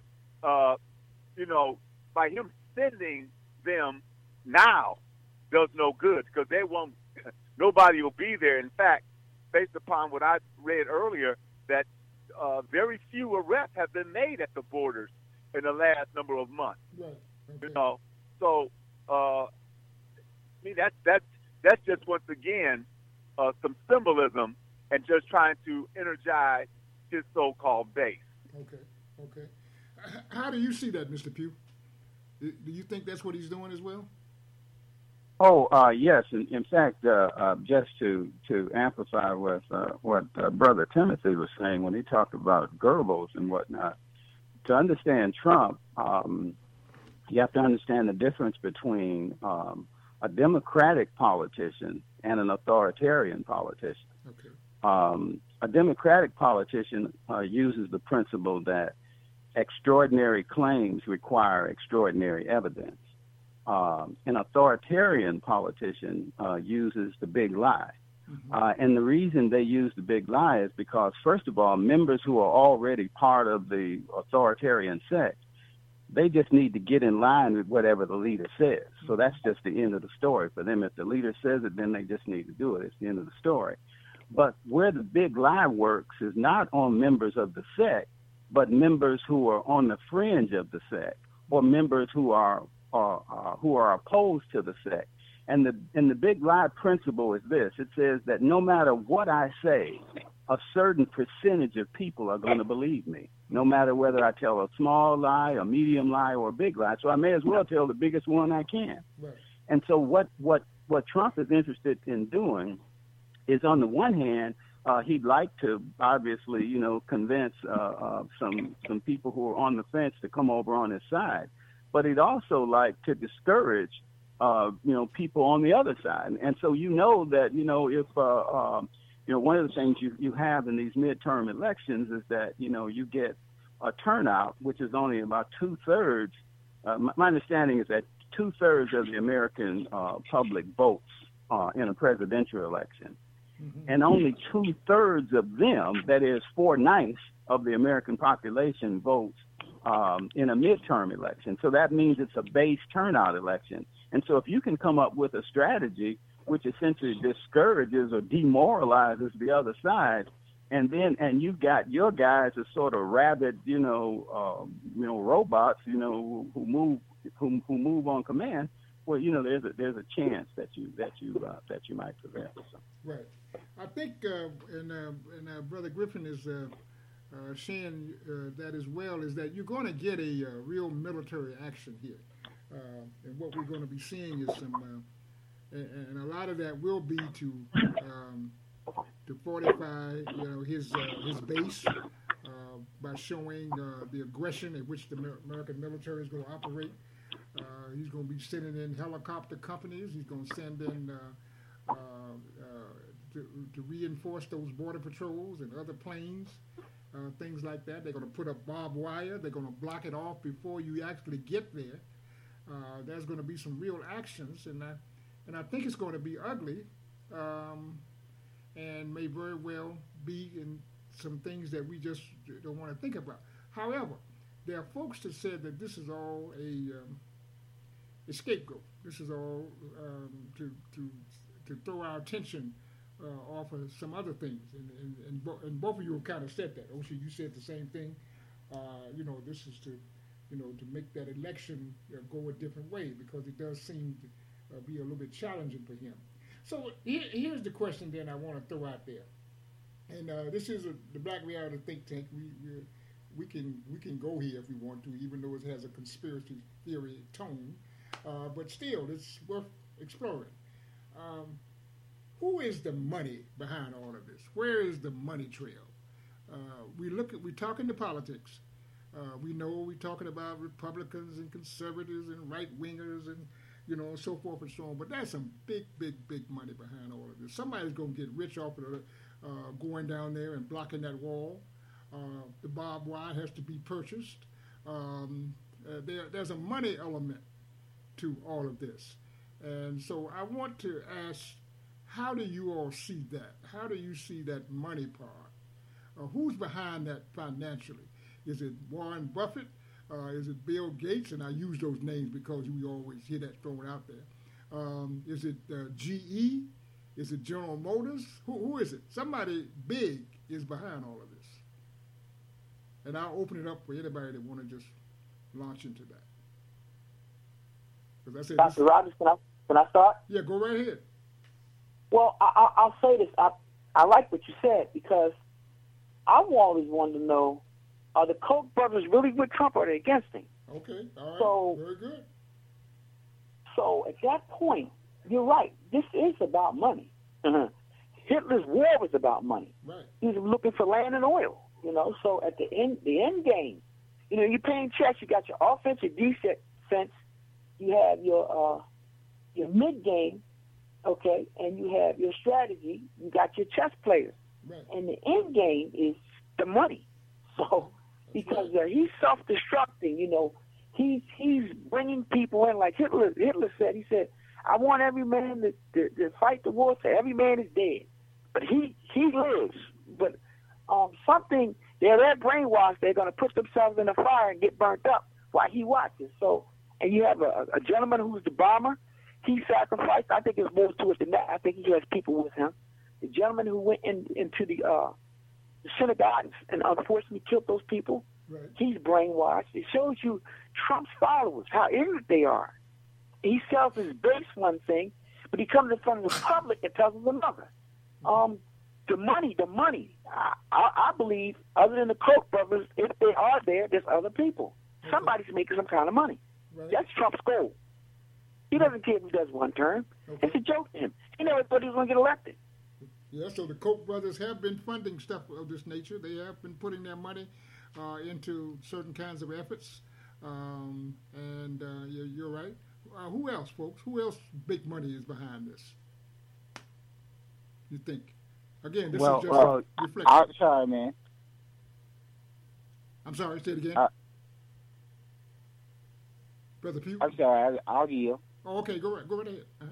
by him sending them now does no good because nobody will be there. In fact, based upon what I read earlier, that very few arrests have been made at the borders in the last number of months. Right. Okay. So that's just once again some symbolism and just trying to energize his so-called base. Okay. How do you see that, Mr. Pugh? Do you think that's what he's doing as well? Oh, yes. In fact, just to amplify with what Brother Timothy was saying when he talked about Goebbels and whatnot, to understand Trump, you have to understand the difference between a democratic politician and an authoritarian politician. Okay. A democratic politician uses the principle that extraordinary claims require extraordinary evidence. An authoritarian politician uses the big lie. Mm-hmm. And the reason they use the big lie is because, first of all, members who are already part of the authoritarian sect, they just need to get in line with whatever the leader says. So that's just the end of the story for them. If the leader says it, then they just need to do it. It's the end of the story. But where the big lie works is not on members of the sect, but members who are on the fringe of the sect, or members who are opposed to the sect. And the big lie principle is this. It says that no matter what I say, a certain percentage of people are going to believe me, no matter whether I tell a small lie, a medium lie, or a big lie. So I may as well tell the biggest one I can. Right. And so what Trump is interested in doing is, on the one hand, he'd like to obviously, convince some people who are on the fence to come over on his side. But he'd also like to discourage, people on the other side. And so that, if, one of the things you have in these midterm elections is that, you get a turnout, which is only about 2/3. My understanding is that 2/3 of the American public votes in a presidential election. Mm-hmm. And only 2/3 of them, that is 4/9 of the American population, votes in a midterm election. So that means it's a base turnout election. And so if you can come up with a strategy which essentially discourages or demoralizes the other side, and you've got your guys as sort of rabid, robots, who move on command, well, there's a chance that you might prevail. Right. I think, and Brother Griffin is saying that as well, is that you're going to get a real military action here, and what we're going to be seeing is some, and a lot of that will be to fortify, his base by showing the aggression at which the American military is going to operate. He's going to be sending in helicopter companies. He's going to send in to reinforce those border patrols and other planes, things like that. They're going to put up barbed wire. They're going to block it off before you actually get there. There's going to be some real actions, and I think it's going to be ugly, and may very well be in some things that we just don't want to think about. However, there are folks that said that this is all a scapegoat. This is all to throw our attention off of some other things, and both of you have kind of said that. Osha, you said the same thing. This is to make that election go a different way, because it does seem to be a little bit challenging for him. So here's the question then I want to throw out there, and this is the Black Reality Think Tank. We can go here if we want to, even though it has a conspiracy theory tone, but still it's worth exploring. Who is the money behind all of this? Where is the money trail? We're talking to politics. We know we're talking about Republicans and conservatives and right wingers and so forth and so on. But there's some big money behind all of this. Somebody's going to get rich off of going down there and blocking that wall. The barbed wire has to be purchased. There's a money element to all of this. And so I want to ask, how do you all see that? How do you see that money part? Who's behind that financially? Is it Warren Buffett? Is it Bill Gates? And I use those names because we always hear that thrown out there. Is it GE? Is it General Motors? Who is it? Somebody big is behind all of this. And I'll open it up for anybody that want to just launch into that. Because I said, Dr. Rogers, can I start? Yeah, go right ahead. Well, I'll say this. I like what you said, because I've always wanted to know, are the Koch brothers really with Trump or are they against him? Okay, all right, so, very good. So at that point, you're right. This is about money. Hitler's war was about money. Right. He was looking for land and oil. So at the end game, you're paying checks. You got your offense, your defense. You have your mid game, okay, and you have your strategy. You got your chess players, right. And the end game is the money. So because he's self-destructing, he's bringing people in like Hitler said. He said, "I want every man to fight the war. So every man is dead, but he lives." But they're brainwashed. They're going to put themselves in the fire and get burnt up while he watches. So, and you have a gentleman who's the bomber. He sacrificed. I think there's more to it than that. I think he has people with him. The gentleman who went into the synagogue and unfortunately killed those people, right. He's brainwashed. It shows you Trump's followers, how ignorant they are. He sells his base one thing, but he comes in front of the public and tells us another. The money. I believe, other than the Koch brothers, if they are there, there's other people. Okay. Somebody's making some kind of money. Right. That's Trump's goal. He doesn't care if he does one term. Okay. It's a joke to him. He never thought he was going to get elected. Yeah, so the Koch brothers have been funding stuff of this nature. They have been putting their money into certain kinds of efforts. You're right. Who else, folks? Who else big money is behind this? You think? Again, this is just reflection. I'm sorry, man. I'm sorry, say it again. Brother Pugh? I'm sorry, I'll yield. Oh, okay, go right ahead. Uh-huh.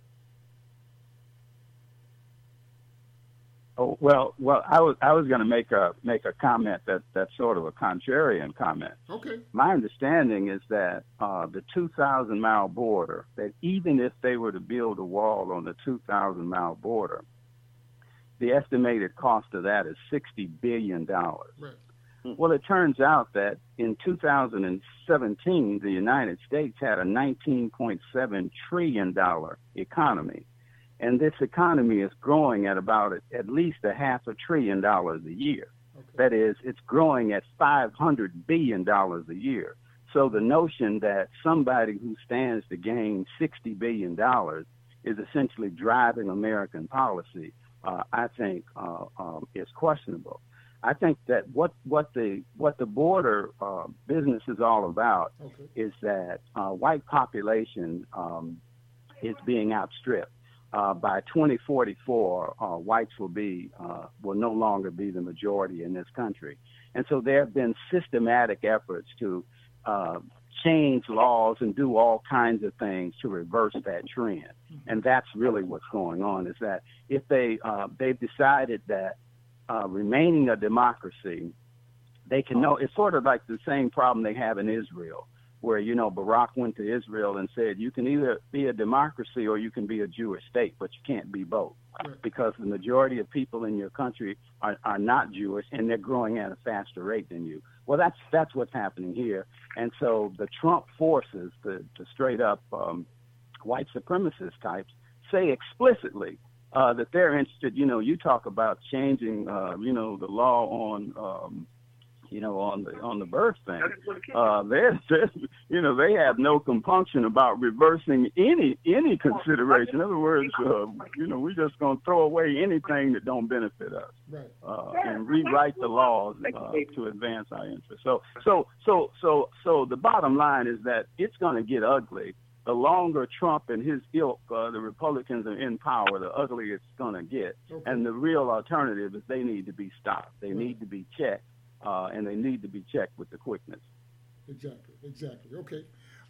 Oh, well, I was going to make a comment that's sort of a contrarian comment. Okay. My understanding is that the 2,000-mile border, that even if they were to build a wall on the 2,000-mile border, the estimated cost of that is $60 billion. Right. Well, it turns out that in 2017, the United States had a $19.7 trillion economy. And this economy is growing at about at least $500 billion a year. Okay. That is, it's growing at $500 billion a year. So the notion that somebody who stands to gain $60 billion is essentially driving American policy, I think, is questionable. I think that what the border business is all about is that white population is being outstripped. by 2044, whites will no longer be the majority in this country. And so there have been systematic efforts to change laws and do all kinds of things to reverse that trend. And that's really what's going on, is that if they've decided that remaining a democracy, they can know, it's sort of like the same problem they have in Israel, where, Barack went to Israel and said, you can either be a democracy or you can be a Jewish state, but you can't be both, because the majority of people in your country are not Jewish, and they're growing at a faster rate than you. Well, that's what's happening here. And so the Trump forces, the straight up white supremacist types, say explicitly that they're interested. You talk about changing, the law on on the birth thing. They have no compunction about reversing any consideration. In other words, we're just going to throw away anything that don't benefit us, and rewrite the laws to advance our interests. So the bottom line is that it's going to get ugly. The longer Trump and his ilk, the Republicans, are in power, the uglier it's going to get. And the real alternative is they need to be stopped. They need to be checked. And they need to be checked with the quickness. Exactly. Okay.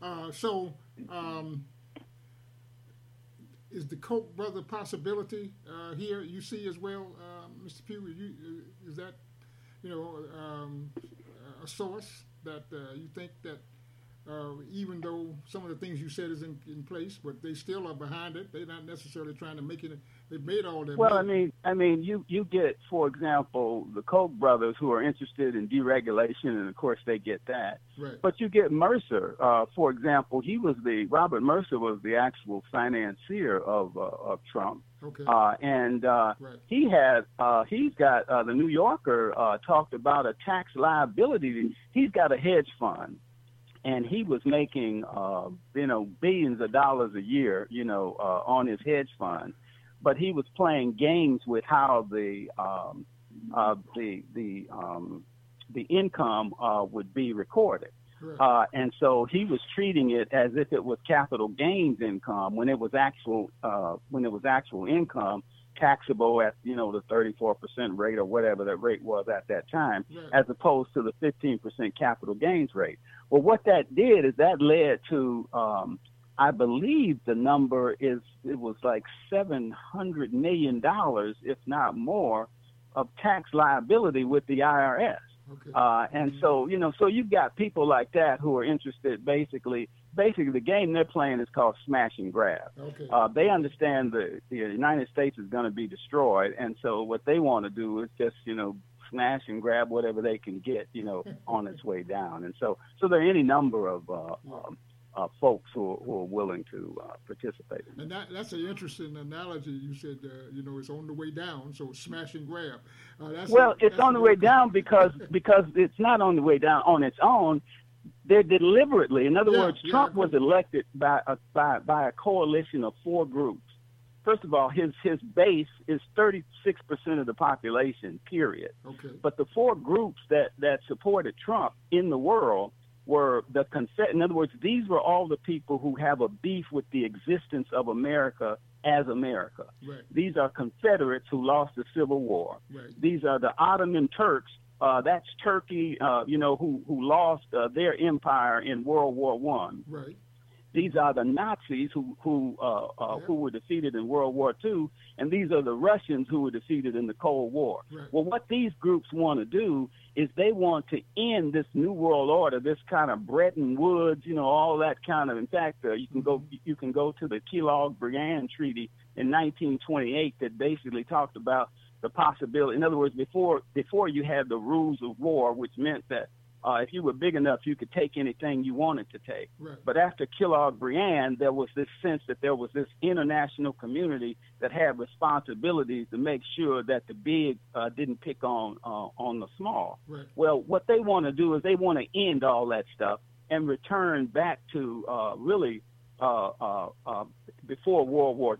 Is the Koch brother possibility here you see as well, Mr. Pugh? Is that, a source that you think that even though some of the things you said is in place, but they still are behind it? They're not necessarily trying to make it. They've made all that. Well, I mean, you get, for example, the Koch brothers who are interested in deregulation, and of course they get that. Right. But you get Mercer, for example. Robert Mercer was the actual financier of Trump. Okay. He's got the New Yorker talked about a tax liability. He's got a hedge fund. And he was making, billions of dollars a year, on his hedge fund, but he was playing games with how the income would be recorded, and so he was treating it as if it was capital gains income when it was actual income, taxable at the 34% rate or whatever that rate was at that time, as opposed to the 15% capital gains rate. Well, what that did is that led to, I believe the number was like $700 million, if not more, of tax liability with the IRS. Okay. And so, so you've got people like that who are interested. Basically the game they're playing is called smash and grab. Okay. They understand the United States is going to be destroyed, and so what they want to do is just smash and grab whatever they can get on its way down. And so there are any number of folks who are willing to participate. And that's an interesting analogy. You said it's on the way down, so smash and grab. It's on the way down because it's not on the way down on its own. They're deliberately, in other words, Trump was elected by a coalition of four groups. First of all, his base is 36% of the population, period. Okay. But the four groups that supported Trump in the world were in other words, these were all the people who have a beef with the existence of America as America. Right. These are Confederates who lost the Civil War. Right. These are the Ottoman Turks. That's Turkey, who lost their empire in World War I. Right. These are the Nazis who were defeated in World War II, and these are the Russians who were defeated in the Cold War. Right. Well, what these groups want to do is they want to end this New World Order, this kind of Bretton Woods, all that kind of. In fact, you can go to the Kellogg-Briand Treaty in 1928 that basically talked about the possibility. In other words, before you had the rules of war, which meant that if you were big enough, you could take anything you wanted to take. Right. But after Kellogg-Briand, there was this sense that there was this international community that had responsibilities to make sure that the big didn't pick on the small. Right. Well, what they want to do is they want to end all that stuff and return back to really before World War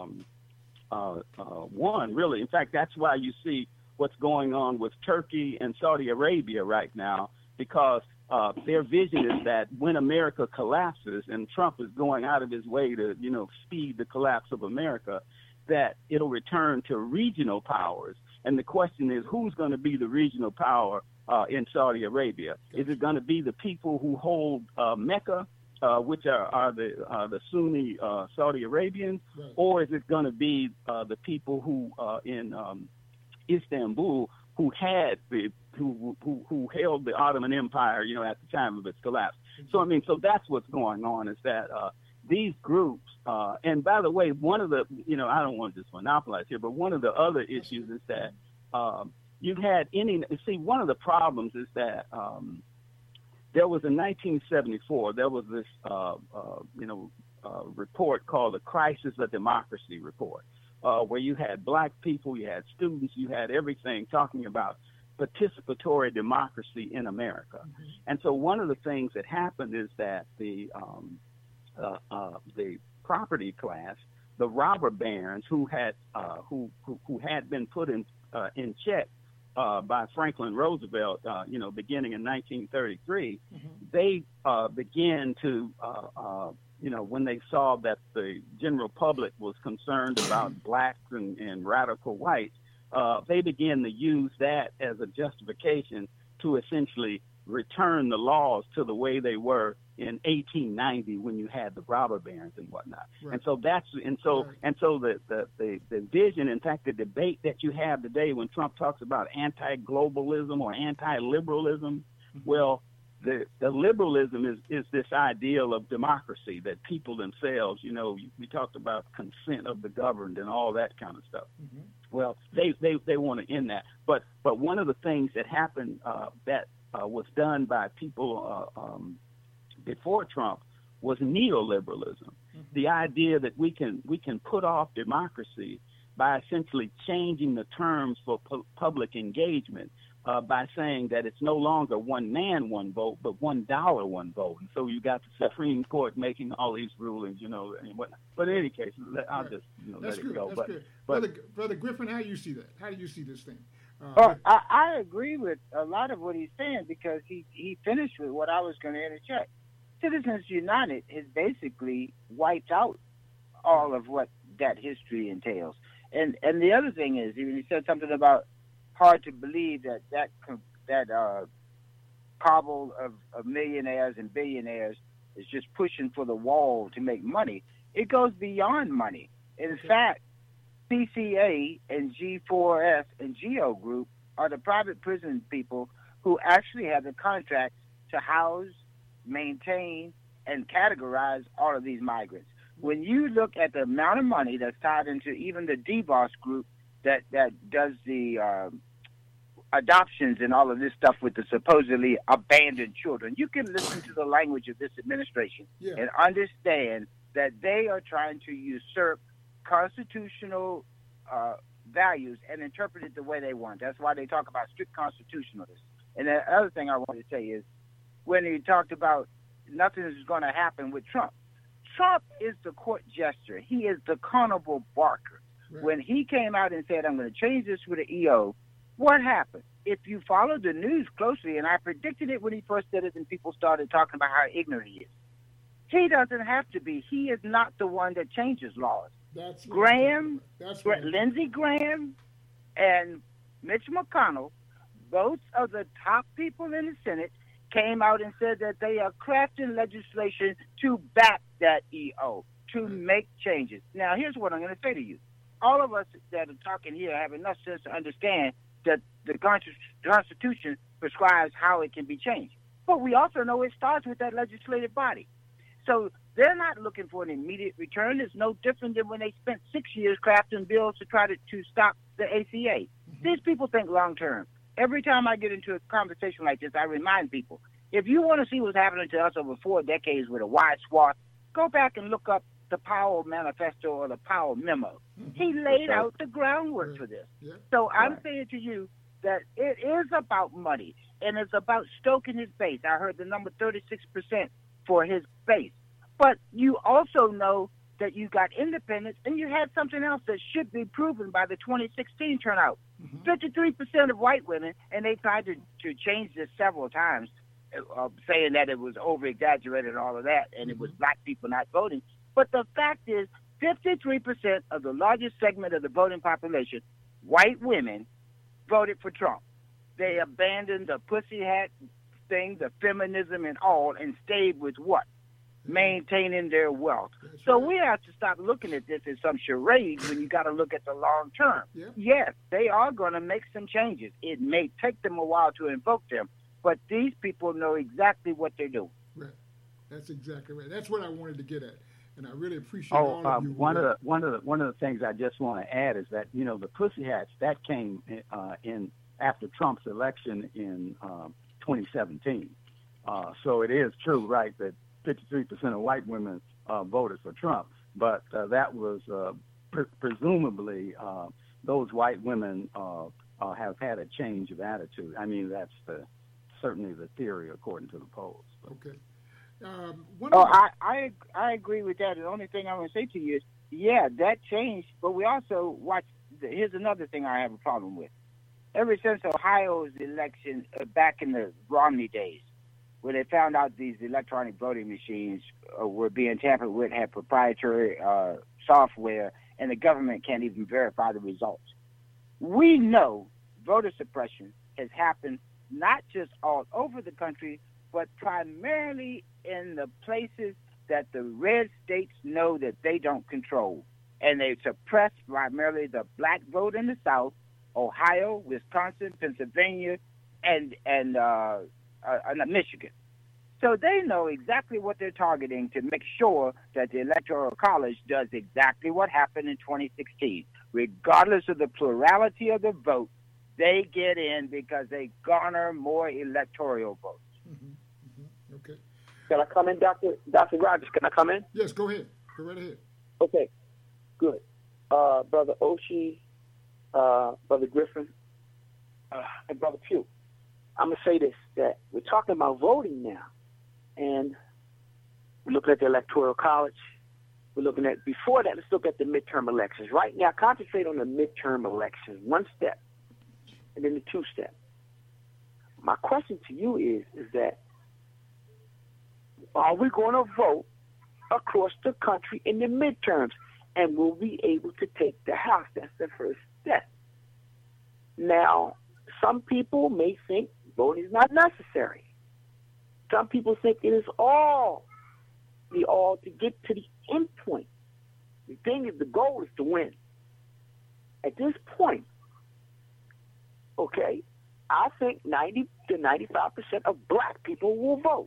One. Really, in fact, that's why you see what's going on with Turkey and Saudi Arabia right now, because their vision is that when America collapses, and Trump is going out of his way to, speed the collapse of America, that it'll return to regional powers. And the question is, who's going to be the regional power in Saudi Arabia? Is it going to be the people who hold Mecca, which are the Sunni Saudi Arabians, Right. or is it going to be the people who in Istanbul who had who held the Ottoman Empire, at the time of its collapse? So so that's what's going on, is that these groups, and by the way, one of the, I don't want to just monopolize here, but one of the other issues is that you've had one of the problems is that there was in 1974, there was this, report called the Crisis of Democracy report, where you had black people, you had students, you had everything talking about participatory democracy in America. Mm-hmm. And so one of the things that happened is that the property class, the robber barons who had been put in check by Franklin Roosevelt, beginning in 1933, Mm-hmm. they began to, when they saw that the general public was concerned about blacks and radical whites, they began to use that as a justification to essentially return the laws to the way they were in 1890 when you had the robber barons and whatnot. Right. And so the vision, in fact, the debate that you have today when Trump talks about anti-globalism or anti-liberalism, Mm-hmm. well, the liberalism is this ideal of democracy, that people themselves, we talked about consent of the governed and all that kind of stuff. Mm-hmm. Well, they want to end that. But one of the things that happened that was done by people before Trump was neoliberalism. Mm-hmm. The idea that we can put off democracy by essentially changing the terms for public engagement, by saying that it's no longer one man, one vote, but $1, one vote. And so you got the Supreme Court making all these rulings, and whatnot. But in any case, I'll just let it go. That's good. But Brother Griffin, how do you see that? How do you see this thing? I agree with a lot of what he's saying, because he finished with what I was going to interject. Citizens United has basically wiped out all of what that history entails. And the other thing is, he said something about hard to believe that cabal of millionaires and billionaires is just pushing for the wall to make money. It goes beyond money. In fact, CCA and G4S and GEO Group are the private prison people who actually have the contract to house, maintain, and categorize all of these migrants. When you look at the amount of money that's tied into even the DBOS group that does the adoptions and all of this stuff with the supposedly abandoned children, you can listen to the language of this administration and understand that they are trying to usurp constitutional values and interpret it the way they want. That's why they talk about strict constitutionalists. And the other thing I want to say is, when he talked about nothing is going to happen with Trump, Trump is the court jester. He is the carnival barker. Right. When he came out and said, I'm going to change this with an EO, what happened? If you follow the news closely, and I predicted it when he first said it and people started talking about how ignorant he is, he doesn't have to be. He is not the one that changes laws. That's Lindsey Graham and Mitch McConnell, both of the top people in the Senate, came out and said that they are crafting legislation to back that EO, to make changes. Now, here's what I'm going to say to you. All of us that are talking here have enough sense to understand that the Constitution prescribes how it can be changed. But we also know it starts with that legislative body. So they're not looking for an immediate return. It's no different than when they spent 6 years crafting bills to try to stop the ACA. Mm-hmm. These people think long term. Every time I get into a conversation like this, I remind people, if you want to see what's happening to us over 4 decades with a wide swath, go back and look up the Powell Manifesto or the Powell Memo. Mm-hmm. He laid out the groundwork for this. Yeah. So I'm saying to you that it is about money, and it's about stoking his base. I heard the number 36% for his base. But you also know that you got independents, and you had something else that should be proven by the 2016 turnout. Mm-hmm. 53% of white women, and they tried to change this several times, saying that it was over-exaggerated and all of that, and it was black people not voting. But the fact is, 53% of the largest segment of the voting population, white women, voted for Trump. They abandoned the pussy hat thing, the feminism and all, and stayed with what? Maintaining their wealth. So we have to stop looking at this as some charade when you got to look at the long term. Yeah. Yes, they are going to make some changes. It may take them a while to invoke them, but these people know exactly what they're doing. Right. That's exactly right. That's what I wanted to get at, and I really appreciate all of you. One of the things I just want to add is that the Pussy Hats that came in after Trump's election in 2017. So it is true, right, that 53% of white women voted for Trump, but that was presumably those white women have had a change of attitude. I mean, that's certainly the theory according to the polls. Okay. I agree with that. The only thing I want to say to you is, yeah, that changed, but we also watch. Here's another thing I have a problem with. Ever since Ohio's election back in the Romney days, where they found out these electronic voting machines were being tampered with, had proprietary software, and the government can't even verify the results. We know voter suppression has happened not just all over the country, but primarily in the places that the red states know that they don't control. And they suppress primarily the black vote in the South, Ohio, Wisconsin, Pennsylvania, and Michigan. So they know exactly what they're targeting to make sure that the Electoral College does exactly what happened in 2016. Regardless of the plurality of the vote, they get in because they garner more electoral votes. Okay. Can I come in, Dr. Rogers? Can I come in? Yes, go ahead. Go right ahead. Okay, good. Brother Oshie, Brother Griffin, and Brother Pugh. I'm going to say this, that we're talking about voting now. And we're looking at the Electoral College. We're looking at, before that, let's look at the midterm elections. Right now, concentrate on the midterm elections, one step, and then the two step. My question to you is that, are we going to vote across the country in the midterms? And will we be able to take the House? That's the first step. Now, some people may think voting is not necessary. Some people think it is all to get to the end point. The thing is, the goal is to win. At this point, okay, I think 90 to 95% of black people will vote.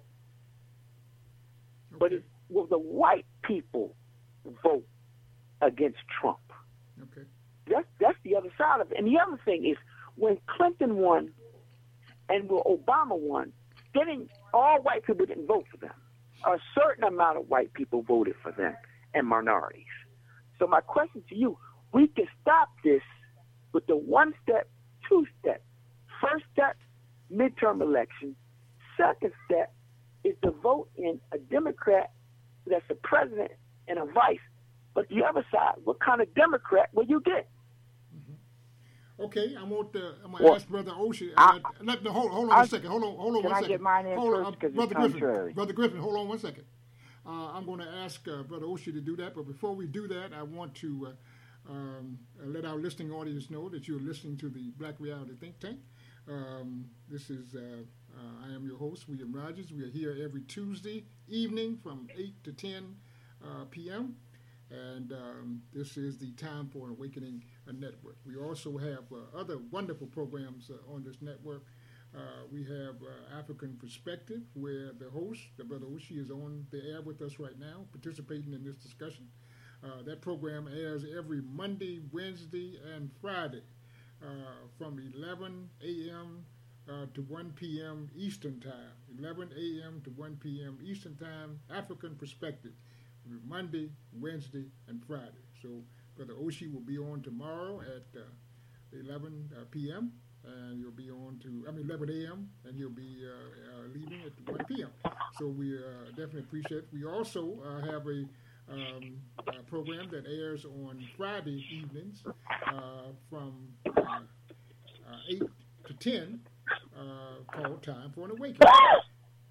But will the white people vote against Trump? Okay. That's the other side of it. And the other thing is, when Clinton won and when Obama won, all white people didn't vote for them. A certain amount of white people voted for them, and minorities. So my question to you, we can stop this with the one step, two step. First step, midterm election. Second step is to vote in a Democrat that's a president and a vice. But the other side, what kind of Democrat will you get? Okay, I'm going to ask Brother Oshie. Hold on a second. Hold on 1 second. Can I get mine in first because it's contrary? Brother Griffin, hold on 1 second. I'm going to ask Brother Oshie to do that. But before we do that, I want to let our listening audience know that you're listening to the Black Reality Think Tank. This is, I am your host, William Rogers. We are here every Tuesday evening from 8 to 10 p.m. And this is the Time for Awakening Network. We also have other wonderful programs on this network. We have African Perspective, where the host, the Brother Oshie, is on the air with us right now, participating in this discussion. That program airs every Monday, Wednesday, and Friday from 11 a.m. To 1 p.m. Eastern Time. 11 a.m. to 1 p.m. Eastern Time, African Perspective. Monday, Wednesday, and Friday. So Brother Oshie will be on tomorrow at 11 p.m. and you'll be on to 11 a.m. and you'll be leaving at 1 p.m. So we definitely appreciate it. We also have a program that airs on Friday evenings from 8 to 10 called Time for an Awakening.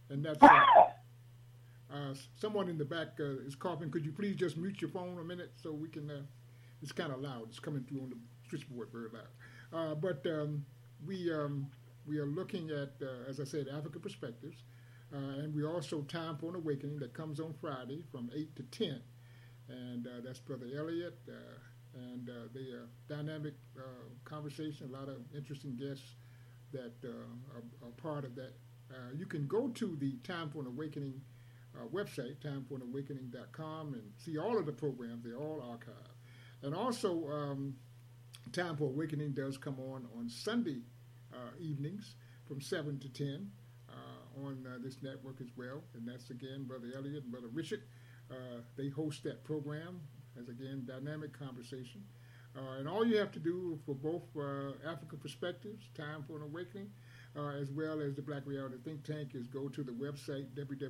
And that's someone in the back is coughing. Could you please just mute your phone a minute so we can? It's kind of loud. It's coming through on the switchboard very loud. But we are looking at, as I said, African Perspectives, and we also Time for an Awakening that comes on Friday from 8 to 10, and that's Brother Elliott, and they are dynamic conversation. A lot of interesting guests that are part of that. You can go to the Time for an Awakening website, timeforanawakening.com, and see all of the programs. They're all archived. And also, Time for Awakening does come on Sunday evenings from 7 to 10 on this network as well. And that's, again, Brother Elliott and Brother Richard. They host that program as, again, dynamic conversation. And all you have to do for both African Perspectives, Time for an Awakening, as well as the Black Reality Think Tank, is go to the website,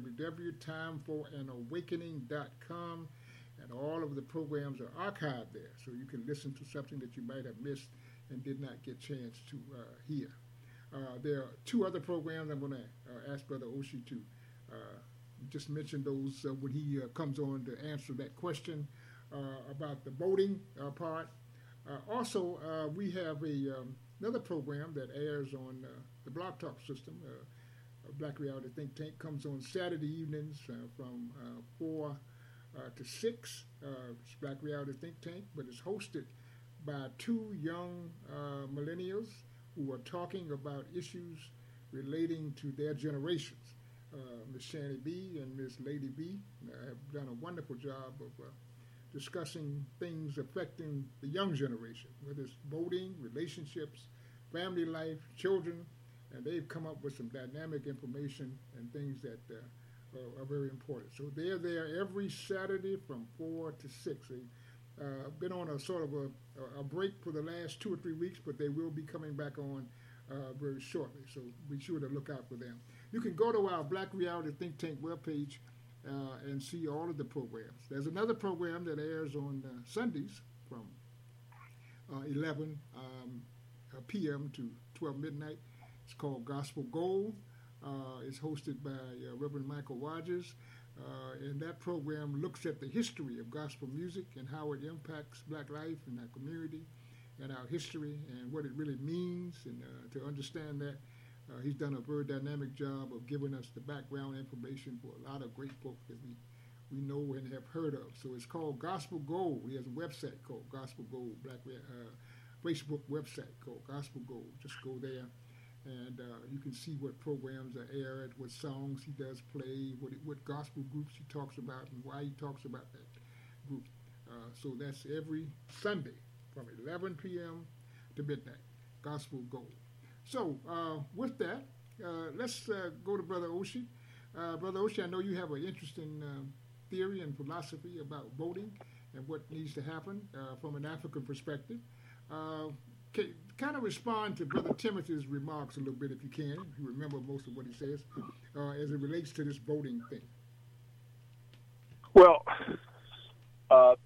www.timeforanawakening.com, and all of the programs are archived there, so you can listen to something that you might have missed and did not get a chance to hear. There are two other programs I'm going to ask Brother Oshie to just mention those when he comes on to answer that question about the voting part. Also, we have another program that airs on the Blog Talk system. Black Reality Think Tank comes on Saturday evenings from 4 to 6. It's Black Reality Think Tank, but it's hosted by two young millennials who are talking about issues relating to their generations. Ms. Shani B. and Ms. Lady B. Have done a wonderful job of discussing things affecting the young generation, whether it's voting, relationships, family life, children, and they've come up with some dynamic information and things that are very important. So they're there every Saturday from 4 to 6. They've been on a sort of a break for the last 2 or 3 weeks, but they will be coming back on very shortly. So be sure to look out for them. You can go to our Black Reality Think Tank webpage and see all of the programs. There's another program that airs on Sundays from 11 p.m. to 12 midnight. It's called Gospel Gold. It's hosted by Reverend Michael Rogers. And that program looks at the history of gospel music and how it impacts black life and our community and our history and what it really means. And to understand that, he's done a very dynamic job of giving us the background information for a lot of great folk that we know and have heard of. So it's called Gospel Gold. He has a website called Gospel Gold, Facebook website called Gospel Gold. Just go there. And you can see what programs are aired, what songs he does play, what gospel groups he talks about, and why he talks about that group. So that's every Sunday from 11 p.m. to midnight, Gospel Gold. So with that, let's go to Brother Oshie. Brother Oshie, I know you have an interesting theory and philosophy about voting and what needs to happen from an African perspective. Kind of respond to Brother Timothy's remarks a little bit, if you can. If you remember most of what he says, as it relates to this voting thing. Well, I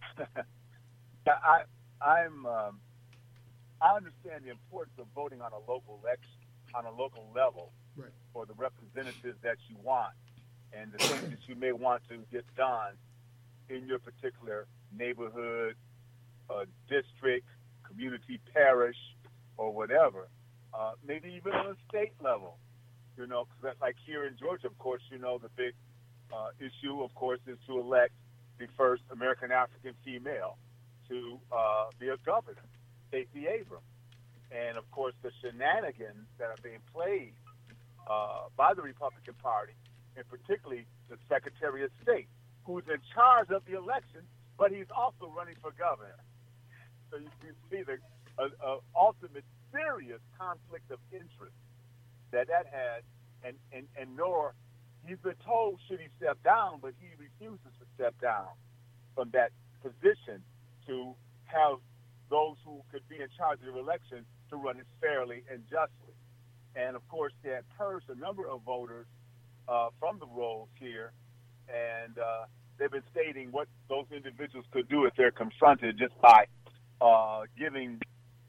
understand the importance of voting on a local level, right, for the representatives that you want and the things that you may want to get done in your particular neighborhood, district, community, parish, or whatever, maybe even on a state level, because like here in Georgia, of course, the big issue, of course, is to elect the first American African female to be a governor, Stacey Abrams. And, of course, the shenanigans that are being played by the Republican Party, and particularly the Secretary of State, who's in charge of the election, but he's also running for governor. So you can see the ultimate serious conflict of interest that has, and nor he's been told should he step down, but he refuses to step down from that position to have those who could be in charge of the election to run it fairly and justly. And of course, they had purged a number of voters from the rolls here, and they've been stating what those individuals could do if they're confronted just by giving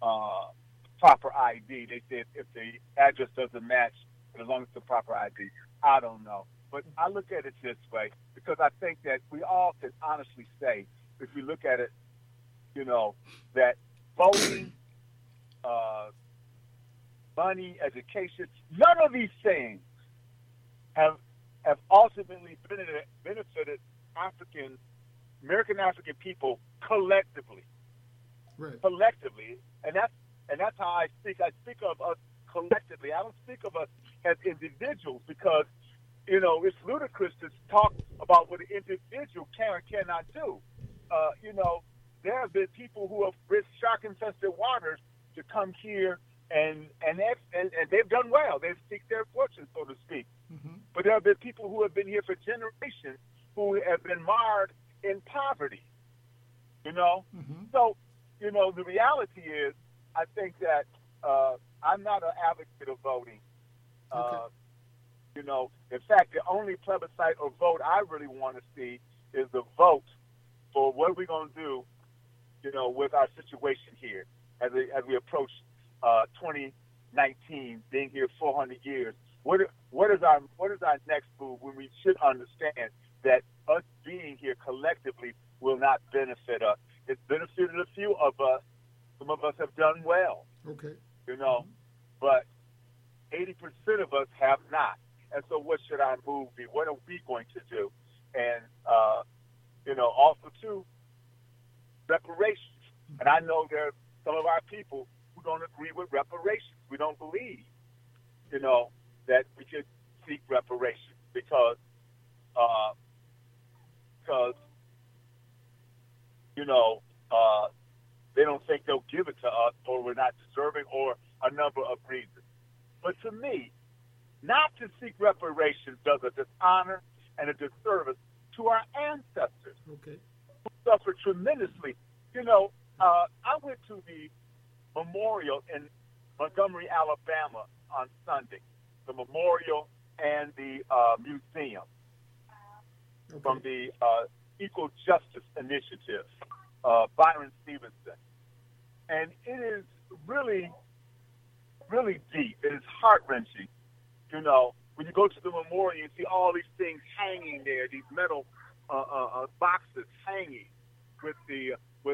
proper ID. They said if the address doesn't match, as long as the proper ID, I don't know. But I look at it this way, because I think that we all can honestly say, if we look at it, that voting, money, education, none of these things have ultimately benefited American African people collectively. Right. Collectively, and that's how I speak. I speak of us collectively. I don't speak of us as individuals, because it's ludicrous to talk about what an individual can or cannot do. There have been people who have risked shark-infested waters to come here, and they've done well. They've seeked their fortune, so to speak. Mm-hmm. But there have been people who have been here for generations who have been marred in poverty. Mm-hmm. So, the reality is, I think that I'm not an advocate of voting. Okay. In fact, the only plebiscite or vote I really want to see is the vote for what we're going to do, with our situation here as we approach 2019, being here 400 years. What is our next move when we should understand that us being here collectively will not benefit us? It's benefited a few of us. Some of us have done well. Okay. But 80% of us have not. And so what should our move be? What are we going to do? And, also, too, reparations. And I know there are some of our people who don't agree with reparations. We don't believe, that we should seek reparations because they don't think they'll give it to us, or we're not deserving, or a number of reasons. But to me, not to seek reparations does a dishonor and a disservice to our ancestors, Okay. who suffered tremendously. I went to the memorial in Montgomery, Alabama on Sunday, the memorial and the museum from the Equal Justice Initiative, Byron Stevenson. And it is really, really deep. It is heart-wrenching. When you go to the memorial, you see all these things hanging there, these metal boxes hanging with the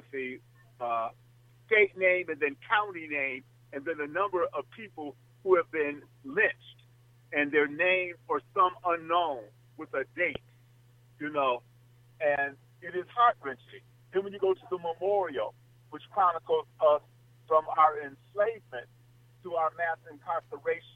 state name and then county name, and then the number of people who have been lynched, and their name or some unknown with a date, and it is heart-wrenching. Then when you go to the memorial, which chronicles us from our enslavement to our mass incarceration,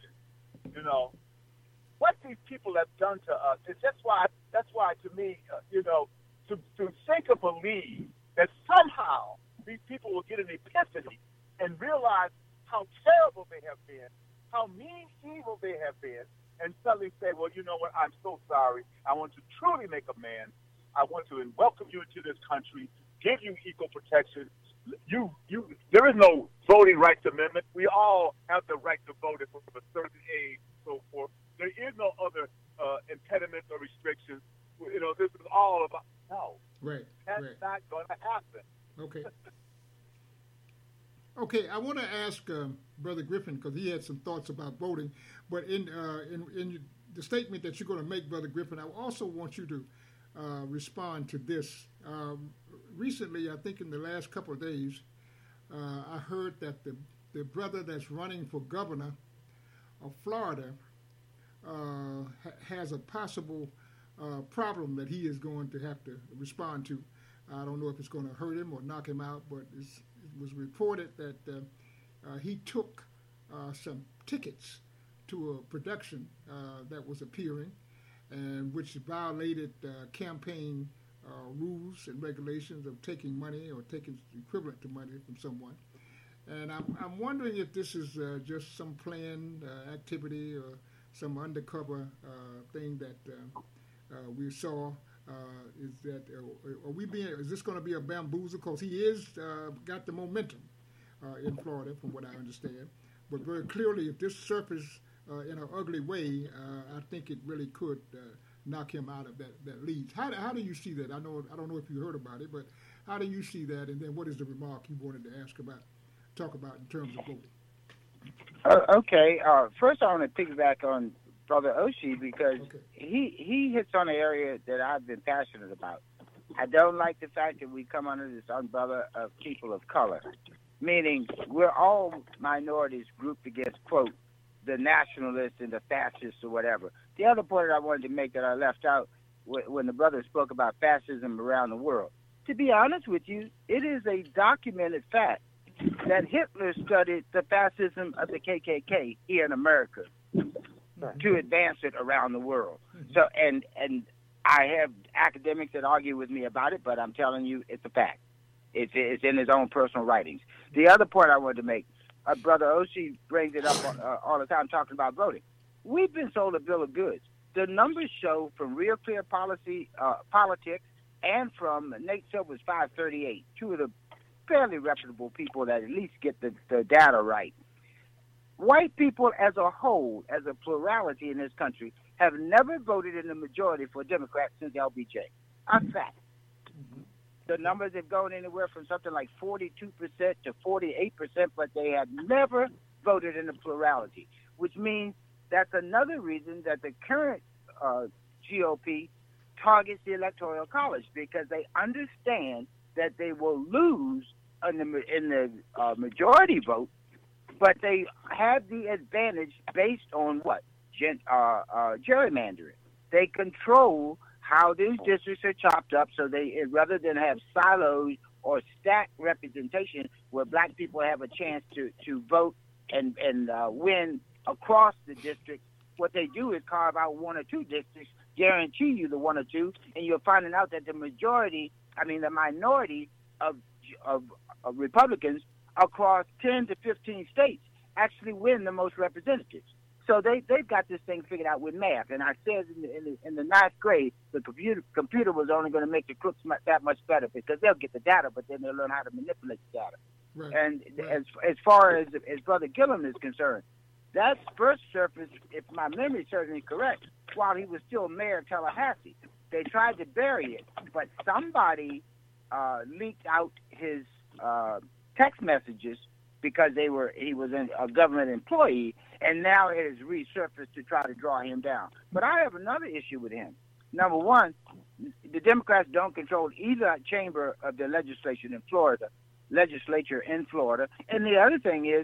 what these people have done to us. That's why to me, to think or believe that somehow these people will get an epiphany and realize how terrible they have been, how mean, evil they have been, and suddenly say, well, you know what, I'm so sorry. I want to truly make amends. I want to welcome you into this country, give you equal protection. There is no voting rights amendment. We all have the right to vote if we're of a certain age, so forth. There is no other impediments or restrictions. This is all about, no. Right. That's not going to happen. Okay. Okay, I want to ask Brother Griffin, because he had some thoughts about voting, but in the statement that you're going to make, Brother Griffin, I also want you to respond to this. Recently, I think in the last couple of days, I heard that the brother that's running for governor of Florida has a possible problem that he is going to have to respond to. I don't know if it's going to hurt him or knock him out, but it was reported that he took some tickets to a production that was appearing, and which violated campaign rules and regulations of taking money or taking equivalent to money from someone. And I'm wondering if this is just some planned activity or some undercover thing that we saw. Is this going to be a bamboozle? Because he is got the momentum in Florida, from what I understand. But very clearly, if this surfaces in an ugly way, I think it really could knock him out of that lead. How do you see that? I don't know if you heard about it, but how do you see that? And then what is the remark you wanted to talk about in terms of voting? Okay. First, I want to piggyback on Brother Oshie because he hits on an area that I've been passionate about. I don't like the fact that we come under this umbrella of people of color, meaning we're all minorities grouped against, quote, the nationalists and the fascists or whatever. The other point I wanted to make that I left out when the brother spoke about fascism around the world. To be honest with you, it is a documented fact that Hitler studied the fascism of the KKK here in America to advance it around the world. So, and I have academics that argue with me about it, but I'm telling you, it's a fact. It's in his own personal writings. The other point I wanted to make, Brother Oshie brings it up all the time talking about voting. We've been sold a bill of goods. The numbers show from Real Clear Politics and from Nate Silver's 538, two of the fairly reputable people that at least get the data right. White people as a whole, as a plurality in this country, have never voted in the majority for Democrats since LBJ. A fact. The numbers have gone anywhere from something like 42% to 48%, but they have never voted in the plurality, which means that's another reason that the current GOP targets the Electoral College, because they understand that they will lose in the majority vote, but they have the advantage based on what? Gerrymandering. They control how these districts are chopped up, so they, rather than have silos or stacked representation where black people have a chance to vote and win across the district, what they do is carve out one or two districts, guarantee you the one or two, and you're finding out that the minority of Republicans across 10 to 15 states actually win the most representatives. So they've got this thing figured out with math. And I said in the ninth grade, the computer was only going to make the crooks that much better, because they'll get the data, but then they'll learn how to manipulate the data. Right. And as far as Brother Gillum is concerned, that first surfaced, if my memory serves me correct, while he was still mayor of Tallahassee. They tried to bury it, but somebody leaked out his text messages because he was a government employee, and now it has resurfaced to try to draw him down. But I have another issue with him. Number one, the Democrats don't control either chamber of the legislature in Florida, and the other thing is,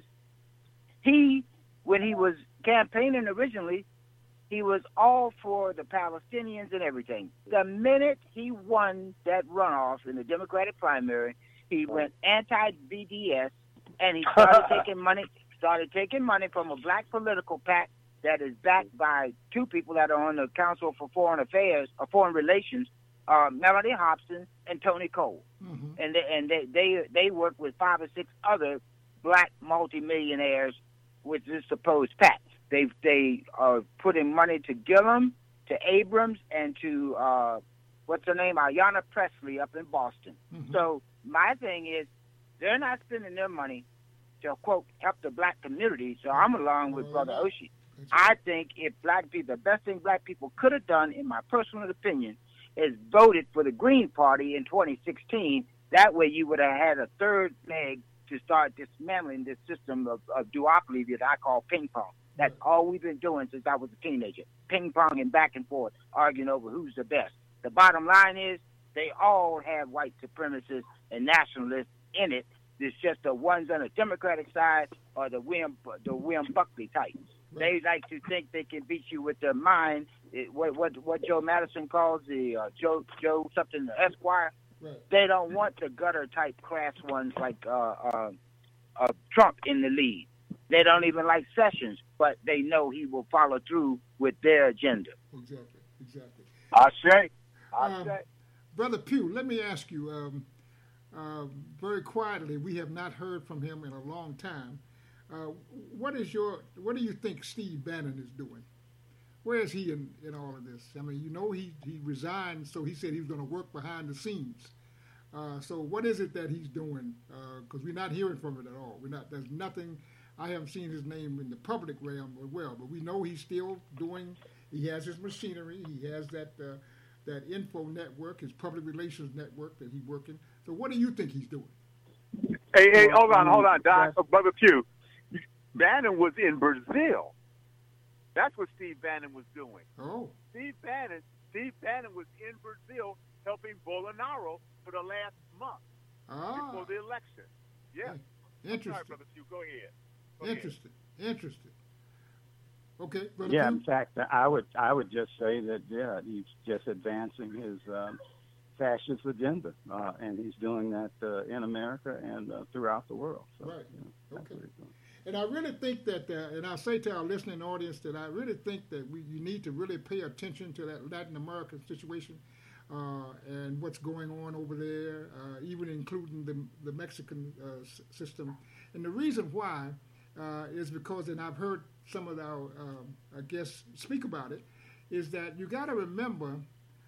when he was campaigning originally, he was all for the Palestinians and everything. The minute he won that runoff in the Democratic primary, he went anti-BDS, and he started taking money from a black political PAC that is backed by two people that are on the Council for Foreign Affairs or Foreign Relations, Melody Hobson and Tony Cole. Mm-hmm. And they work with 5 or 6 other black multimillionaires with this supposed PAC. They are putting money to Gillum, to Abrams, and to what's her name, Ayanna Pressley up in Boston. Mm-hmm. So my thing is, they're not spending their money to, quote, help the black community. So I'm along with Brother Oshie. I think if black people, the best thing black people could have done, in my personal opinion, is voted for the Green Party in 2016. That way you would have had a third leg to start dismantling this system of duopoly that I call ping pong. That's all we've been doing since I was a teenager. Ping pong and back and forth, arguing over who's the best. The bottom line is, they all have white supremacists and nationalists in it. It's just the ones on the Democratic side or the William Buckley types. Right. They like to think they can beat you with their mind. What Joe Madison calls the Joe something Esquire. Right. They don't want the gutter type crass ones like Trump in the lead. They don't even like Sessions, but they know he will follow through with their agenda. Exactly. I say. Brother Pugh, let me ask you, very quietly, we have not heard from him in a long time. What do you think Steve Bannon is doing? Where is he in all of this? I mean, he resigned, so he said he was going to work behind the scenes. So what is it that he's doing? Because we're not hearing from it at all. There's nothing. I haven't seen his name in the public realm as well, but we know he's still doing. He has his machinery. He has that info network, his public relations network that he's working. So what do you think he's doing? Hey, hold on, Doc. Brother Pugh. Bannon was in Brazil That's what Steve Bannon was doing. Oh. Steve Bannon was in Brazil helping Bolsonaro for the last month before the election. Yeah. Interesting. I'm sorry, Brother Hugh. Go ahead. Interesting. Okay. Brother Yeah, Pugh? in fact, I would just say that he's just advancing his fascist agenda, and he's doing that in America and throughout the world. So, right. That's Okay. what he's doing. And I really think that, and I say to our listening audience that I really think that you need to really pay attention to that Latin American situation and what's going on over there, even including the Mexican system. And the reason why is because, and I've heard some of our guests speak about it, is that you got to remember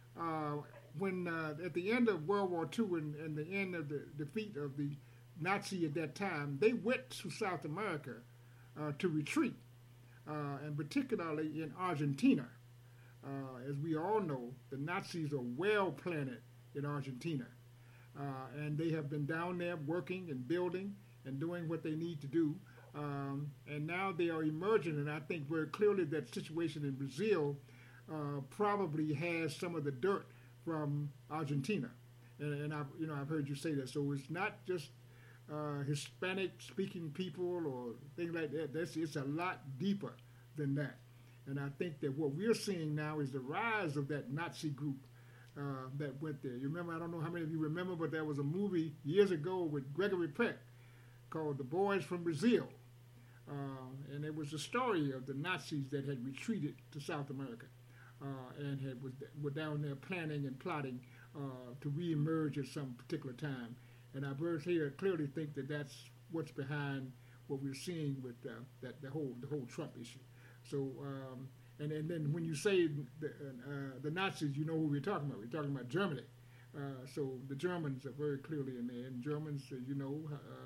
when at the end of World War II and the end of the defeat of the Nazi at that time, they went to South America to retreat, and particularly in Argentina. As we all know, the Nazis are well planted in Argentina, and they have been down there working and building and doing what they need to do, and now they are emerging, and I think very clearly that situation in Brazil probably has some of the dirt from Argentina, and I've heard you say that. So it's not just Hispanic-speaking people or things like that. It's a lot deeper than that. And I think that what we're seeing now is the rise of that Nazi group that went there. You remember, I don't know how many of you remember, but there was a movie years ago with Gregory Peck called The Boys from Brazil. And it was the story of the Nazis that had retreated to South America and were down there planning and plotting to reemerge at some particular time. And I very clearly think that that's what's behind what we're seeing with the whole Trump issue. So, and then when you say the Nazis, you know who we're talking about. We're talking about Germany. So the Germans are very clearly in there. And Germans, as you know,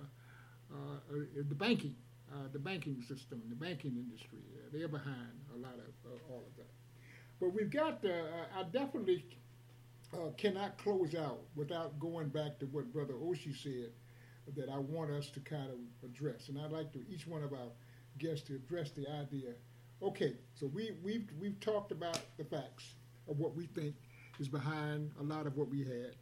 the banking system, the banking industry, they're behind a lot of all of that. But we've got, I definitely cannot close out without going back to what Brother Oshie said that I want us to kind of address. And I'd like to each one of our guests to address the idea. Okay, so we've talked about the facts of what we think is behind a lot of what we had.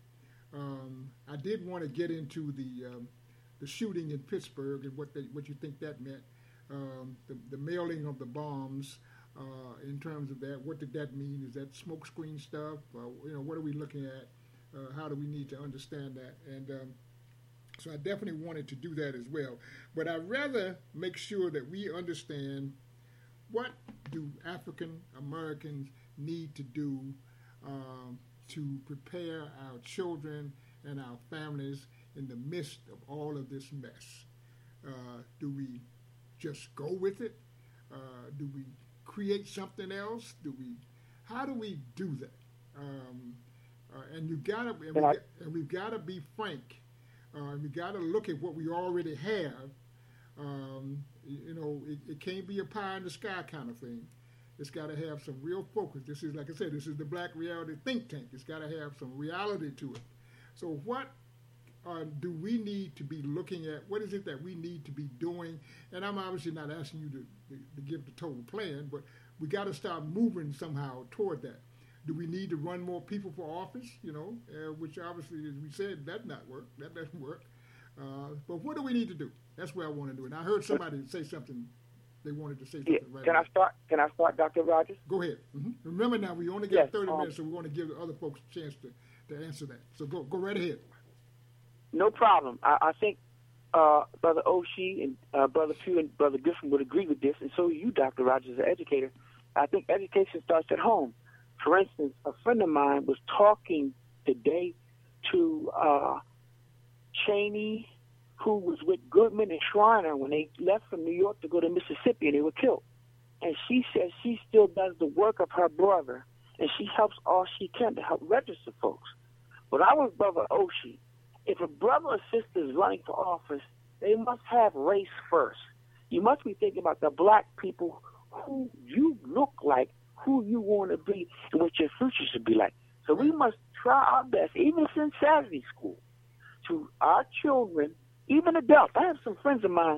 I did want to get into the shooting in Pittsburgh and what you think that meant, the mailing of the bombs. In terms of that, what did that mean? Is that smokescreen stuff? What are we looking at? How do we need to understand that? And so I definitely wanted to do that as well. But I'd rather make sure that we understand what do African Americans need to do to prepare our children and our families in the midst of all of this mess. Do we just go with it? Do we create something else? How do we do that? And we've got to be frank. We got to look at what we already have. It can't be a pie in the sky kind of thing. It's got to have some real focus. This is, like I said, this is the Black Reality Think Tank. It's got to have some reality to it. So what do we need to be looking at? What is it that we need to be doing? And I'm obviously not asking you to give the total plan, but we got to start moving somehow toward that. Do we need to run more people for office? Which obviously, as we said, that doesn't work. But what do we need to do? That's where I want to do it. And I heard somebody say something. They wanted to say something right Can now. Can I start, Dr. Rogers? Go ahead. Mm-hmm. Remember now, we only got 30 minutes, so we want to give the other folks a chance to answer that. So go right ahead. No problem. I think Brother Oshie and Brother Pugh and Brother Griffin would agree with this, and so you, Dr. Rogers, as an educator. I think education starts at home. For instance, a friend of mine was talking today to Cheney, who was with Goodman and Schreiner when they left from New York to go to Mississippi, and they were killed. And she says she still does the work of her brother, and she helps all she can to help register folks. But I was Brother Oshie. If a brother or sister is running for office, they must have race first. You must be thinking about the black people who you look like, who you want to be, and what your future should be like. So we must try our best, even if it's in Saturday school, to our children, even adults. I have some friends of mine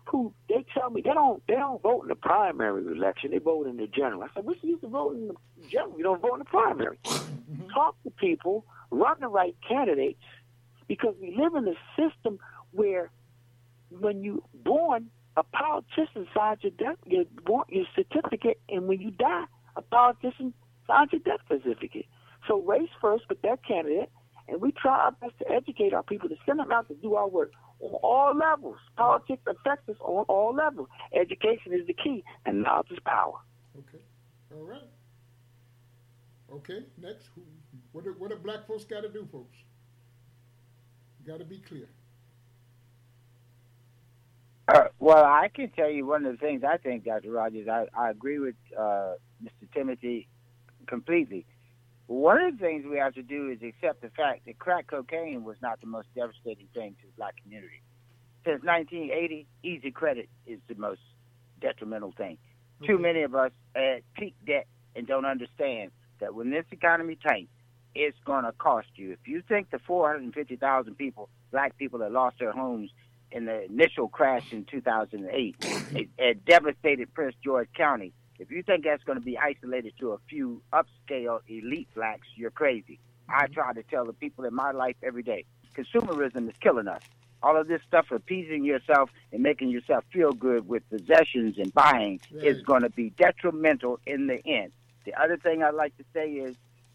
who they tell me they don't vote in the primary election. They vote in the general. I said, what's the use of voting in the general? You don't vote in the primary. Talk to people, run the right candidates, because we live in a system where when you born, a politician signs your certificate, and when you die, a politician signs your death certificate. So race first with that candidate, and we try our best to educate our people, to send them out to do our work on all levels. Politics affects us on all levels. Education is the key, and knowledge is power. Okay. All right. Okay, next. What do black folks got to do, folks? Got to be clear. Well, I can tell you one of the things I think, Dr. Rogers, I agree with Mr. Timothy completely. One of the things we have to do is accept the fact that crack cocaine was not the most devastating thing to the black community. Since 1980, easy credit is the most detrimental thing. Okay. Too many of us at peak debt and don't understand that when this economy tanks, it's going to cost you. If you think the 450,000 people, black people that lost their homes in the initial crash in 2008, it devastated Prince George County. If you think that's going to be isolated to a few upscale elite blacks, you're crazy. I try to tell the people in my life every day, consumerism is killing us. All of this stuff, appeasing yourself and making yourself feel good with possessions and buying, is going to be detrimental in the end. The other thing I'd like to say is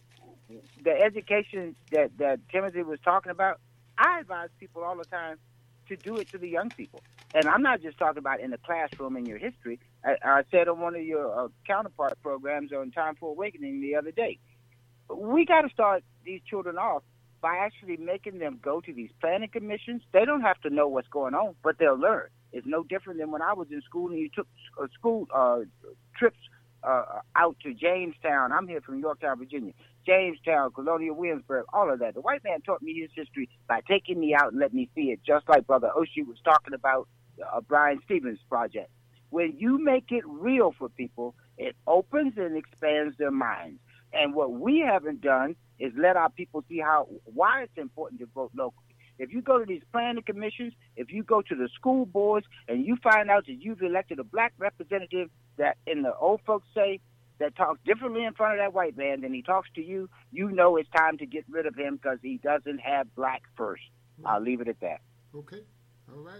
the education that Timothy was talking about, I advise people all the time to do it to the young people. And I'm not just talking about in the classroom in your history. I said on one of your counterpart programs on Time for Awakening the other day, we got to start these children off by actually making them go to these planning commissions. They don't have to know what's going on, but they'll learn. It's no different than when I was in school and you took school trips out to Jamestown. I'm here from Yorktown, Virginia. Jamestown, Colonial Williamsburg, all of that. The white man taught me his history by taking me out and letting me see it, just like Brother Oshie was talking about Brian Stevens' project. When you make it real for people, it opens and expands their minds. And what we haven't done is let our people see why it's important to vote locally. If you go to these planning commissions, if you go to the school boards, and you find out that you've elected a black representative that, in the old folks say, that talks differently in front of that white man than he talks to you, you know it's time to get rid of him because he doesn't have black first. I'll leave it at that. Okay. All right.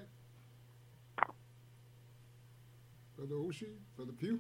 Brother Oshie, Brother Pugh.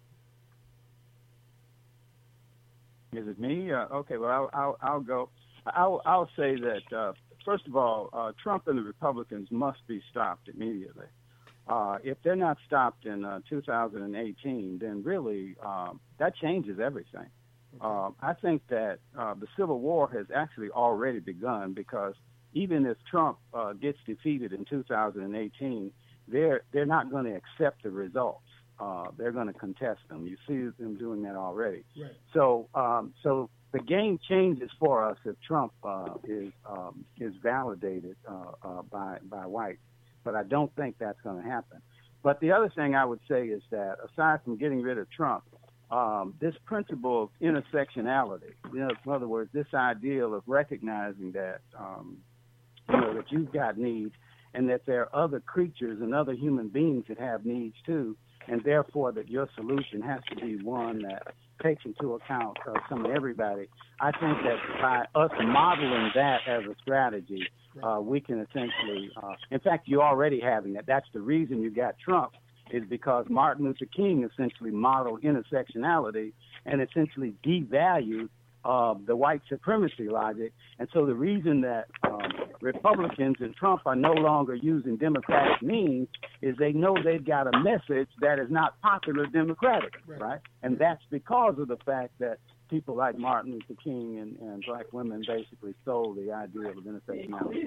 Is it me? Okay, well, I'll go. I'll say that, first of all, Trump and the Republicans must be stopped immediately. If they're not stopped in 2018, then really that changes everything. I think that the Civil War has actually already begun, because even if Trump gets defeated in 2018, they're not going to accept the results. They're going to contest them. You see them doing that already. Right. So the game changes for us if Trump is validated by whites. But I don't think that's going to happen. But the other thing I would say is that, aside from getting rid of Trump, this principle of intersectionality, in other words, this ideal of recognizing that, that you've got needs and that there are other creatures and other human beings that have needs too, and therefore that your solution has to be one that takes into account some of everybody. I think that by us modeling that as a strategy, we can essentially, in fact, you're already having that. That's the reason you got Trump, is because Martin Luther King essentially modeled intersectionality and essentially devalued the white supremacy logic. And so the reason that Republicans and Trump are no longer using democratic means is they know they've got a message that is not popular democratic, right? And that's because of the fact that people like Martin Luther King and black women basically stole the idea of intersectionality.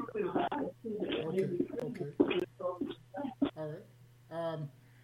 Okay. All right.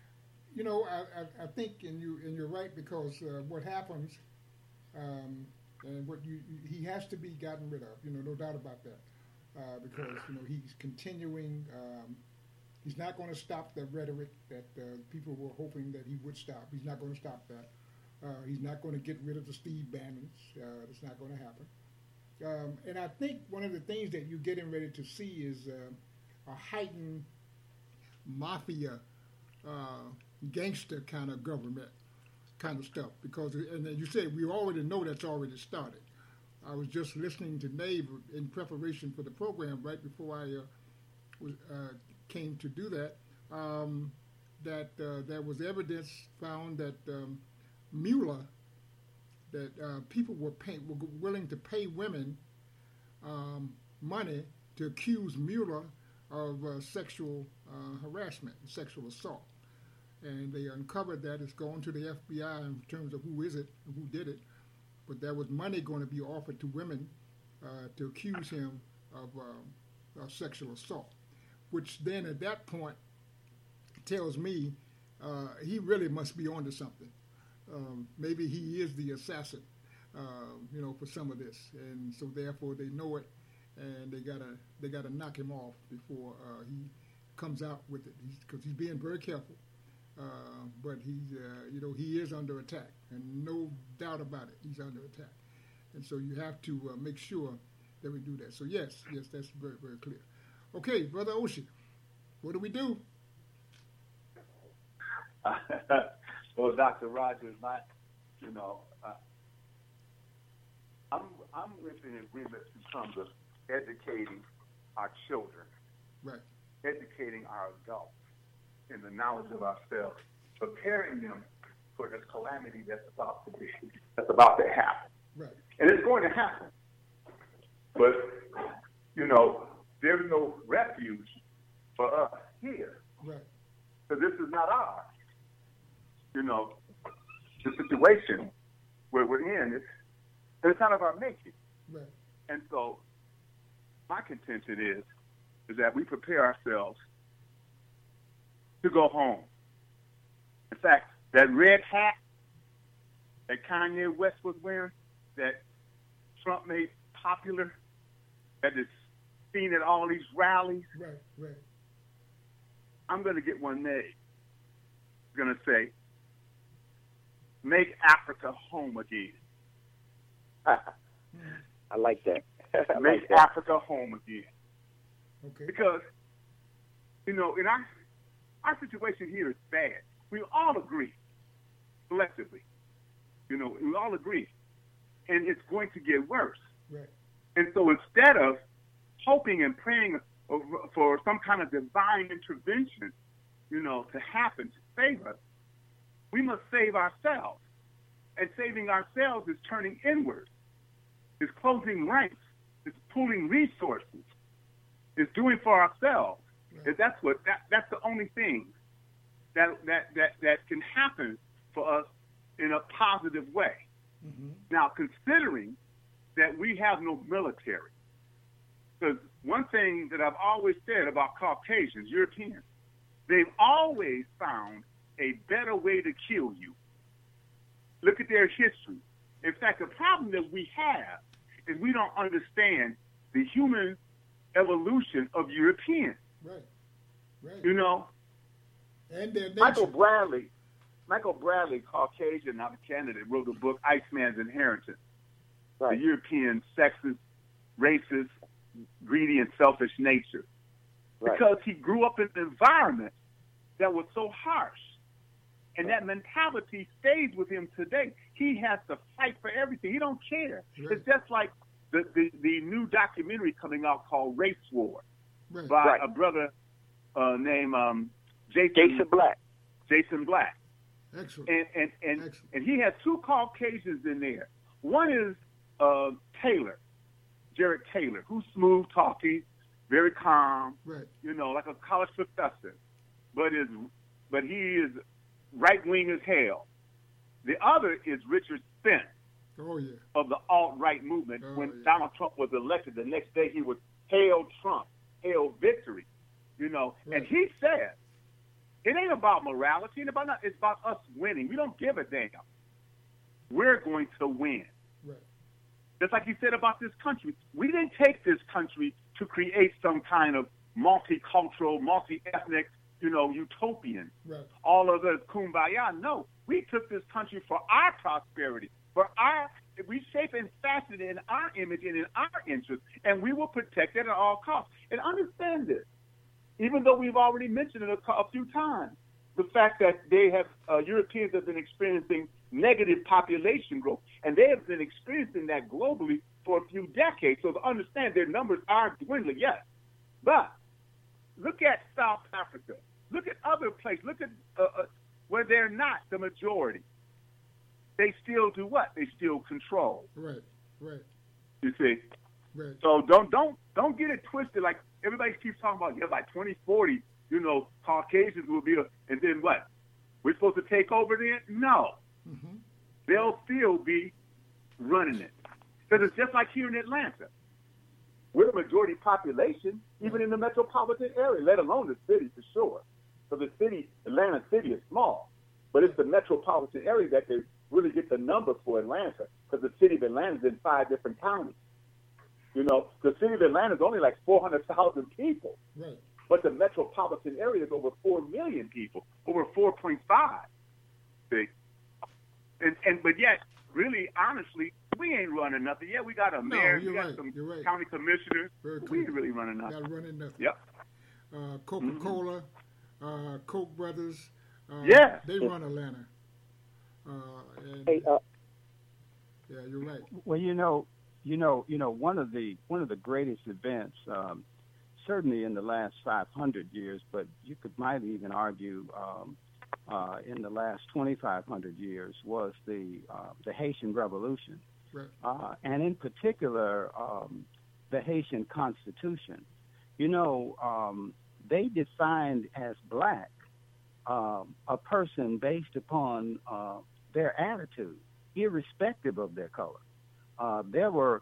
I think, and you're right, because what happens, and what he has to be gotten rid of, no doubt about that, because he's continuing. He's not going to stop the rhetoric that people were hoping that he would stop. He's not going to stop that. He's not going to get rid of the Steve Bannons. It's not going to happen. And I think one of the things that you're getting ready to see is a heightened mafia gangster kind of government kind of stuff. Because, and then you said we already know that's already started. I was just listening to Nave in preparation for the program right before I came to do that. There was evidence found that Mueller, that people were willing to pay women money to accuse Mueller of sexual harassment, sexual assault. And they uncovered that. It's gone to the FBI in terms of who is it and who did it. But there was money going to be offered to women to accuse him of sexual assault, which then at that point tells me he really must be onto something. Maybe he is the assassin, for some of this, and so therefore they know it, and they gotta knock him off before he comes out with it, because he's being very careful. But he is under attack, and no doubt about it, he's under attack. And so you have to make sure that we do that. So yes, that's very, very clear. Okay, Brother Oshie, what do we do? Well, Dr. Rogers, I'm with in agreement in terms of educating our children, right? Educating our adults in the knowledge of ourselves, preparing them for this calamity that's about to happen. Right. And it's going to happen. But, there's no refuge for us here. Right. So this is not ours. The situation where we're in, it's out of our making. Right. And so my contention is that we prepare ourselves to go home. In fact, that red hat that Kanye West was wearing, that Trump made popular, that is seen at all these rallies. Right. I'm going to get one made. I'm going to say, make Africa home again. I like that. Make Africa home again. Okay. Because, in our situation here is bad. We all agree, collectively. We all agree. And it's going to get worse. Right. And so instead of hoping and praying for some kind of divine intervention, to happen, to save us, we must save ourselves. And saving ourselves is turning inward. It's closing ranks. It's pooling resources. It's doing for ourselves. Right. That's the only thing that can happen for us in a positive way. Mm-hmm. Now, considering that we have no military, because one thing that I've always said about Caucasians, Europeans, they've always found a better way to kill you. Look at their history. In fact, the problem that we have is we don't understand the human evolution of Europeans. Right. And their nature. Michael Bradley, Caucasian out of Canada, wrote a book, Iceman's Inheritance. Right. The European sexist, racist, greedy, and selfish nature. Right. Because he grew up in an environment that was so harsh. And that mentality stays with him today. He has to fight for everything. He don't care. Right. It's just like the new documentary coming out called Race War right. by right. a brother named Jason Black. Jason Black. Excellent. And he has two Caucasians in there. One is Taylor, Jared Taylor, who's smooth talking, very calm, right. Like a college professor, but he is right wing as hell. The other is Richard Spence. Oh yeah. Of the alt-right movement. When Donald Trump was elected, the next day he would hail Trump, hail victory, Right. And he said, it ain't about morality, it's about us winning. We don't give a damn. We're going to win. Right. Just like he said about this country. We didn't take this country to create some kind of multicultural, multi-ethnic, utopian. Right. All of the kumbaya. No, we took this country for our prosperity, we shape and fashion it in our image and in our interest, and we will protect it at all costs. And understand this, even though we've already mentioned it a few times, the fact that they have Europeans have been experiencing negative population growth, and they have been experiencing that globally for a few decades. So to understand their numbers are dwindling, yes. But look at South Africa. Look at other places. Look at where they're not the majority. They still do what? They still control. Right. You see? Right. So don't get it twisted. Like everybody keeps talking about, by 2040, Caucasians will be, and then what? We're supposed to take over then? No. Mm-hmm. They'll still be running it. Because it's just like here in Atlanta. We're the majority population, even in the metropolitan area, let alone the city for sure. So the city, Atlanta City, is small. But it's the metropolitan area that they really get the number for Atlanta, because the city of Atlanta is in 5 different counties. The city of Atlanta is only like 400,000 people. Right. But the metropolitan area is over 4 million people, over 4.5. See? But yet, really, honestly, we ain't running nothing. Yeah, we got a mayor, we got some county commissioners. We ain't really running nothing. Not running nothing. Yep. Coca-Cola, Koch brothers, yeah, they run Atlanta. Yeah, you're right. Well, one of the greatest events, certainly in the last 500 years, but you might even argue in the last 2,500 years, was the Haitian Revolution, right. And in particular the Haitian Constitution. They defined as black a person based upon their attitude, irrespective of their color. There were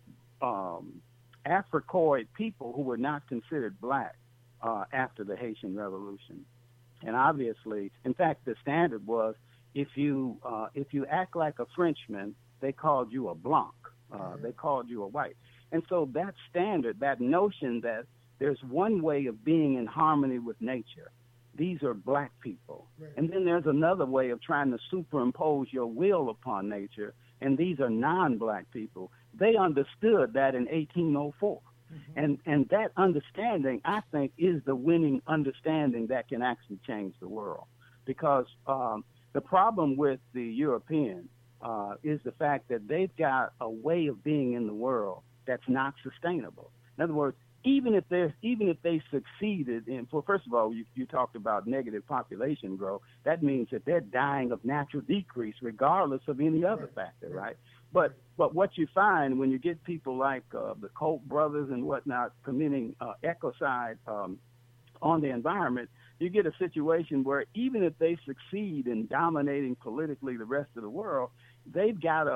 Africoid people who were not considered black after the Haitian Revolution. And obviously, in fact, the standard was if you act like a Frenchman, they called you a blanc. They called you a white. And so that standard, that notion that there's one way of being in harmony with nature, these are black people. Right. And then there's another way of trying to superimpose your will upon nature, and these are non-black people. They understood that in 1804. Mm-hmm. And that understanding, I think, is the winning understanding that can actually change the world. Because the problem with the European is the fact that they've got a way of being in the world that's not sustainable. In other words, even if they succeeded in, well, first of all, you talked about negative population growth. That means that they're dying of natural decrease, regardless of any other factor, right? But what you find when you get people like the Koch brothers and whatnot committing ecocide on the environment, you get a situation where even if they succeed in dominating politically the rest of the world, they've got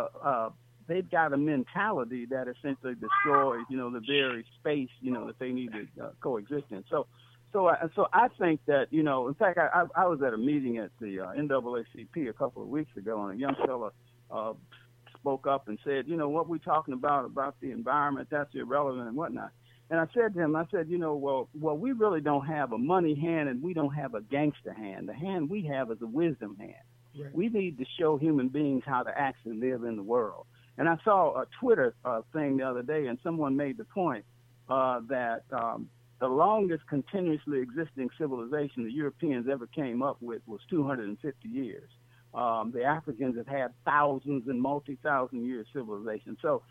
a mentality that essentially destroys, the very space, that they need to coexist in. So I think that, in fact, I was at a meeting at the NAACP a couple of weeks ago, and a young fella spoke up and said, what we're talking about the environment, that's irrelevant and whatnot. And I said to him, well, we really don't have a money hand and we don't have a gangster hand. The hand we have is a wisdom hand. Right. We need to show human beings how to actually live in the world. And I saw a Twitter thing the other day, and someone made the point that the longest continuously existing civilization the Europeans ever came up with was 250 years. The Africans have had thousands and multi-thousand year civilization. So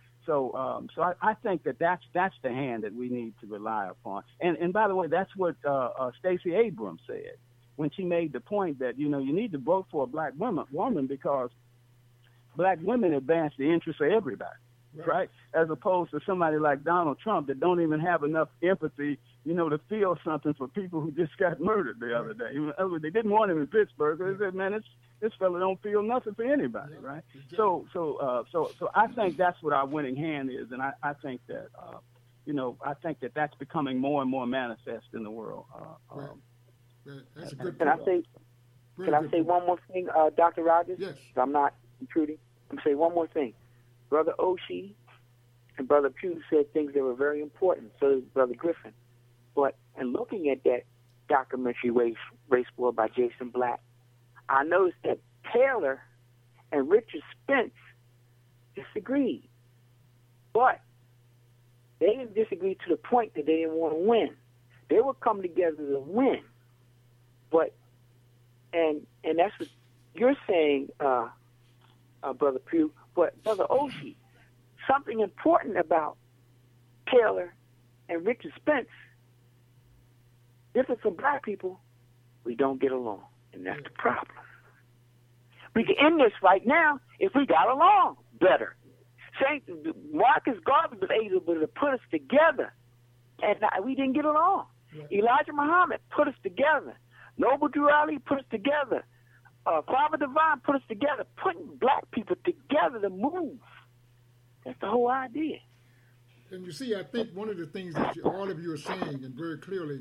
I think that's the hand that we need to rely upon. And by the way, that's what Stacey Abrams said when she made the point that, you need to vote for a black woman because black women advance the interests of everybody, right? As opposed to somebody like Donald Trump that don't even have enough empathy, to feel something for people who just got murdered the other day. They didn't want him in Pittsburgh. They said, man, this fella don't feel nothing for anybody, right? So I think that's what our winning hand is, and I think that, I think that that's becoming more and more manifest in the world. That's a good point. Can I say one more thing, Dr. Rogers? Yes. I'm not intruding. I'm going to say one more thing. Brother Oshie and Brother Pugh said things that were very important. So did Brother Griffin. But in looking at that documentary, Race War by Jason Black, I noticed that Taylor and Richard Spence disagreed. But they didn't disagree to the point that they didn't want to win. They would come together to win. But and that's what you're saying, Brother Pugh. But Brother Oshie, something important about Taylor and Richard Spence, different from black people, we don't get along, and that's the problem. We can end this right now if we got along better. Marcus Garvey was able to put us together, and we didn't get along. Yeah. Elijah Muhammad put us together. Noble Drew Ali put us together. Father Divine put us together, putting black people together to move. That's the whole idea. And you see, I think one of the things that all of you are saying, and very clearly,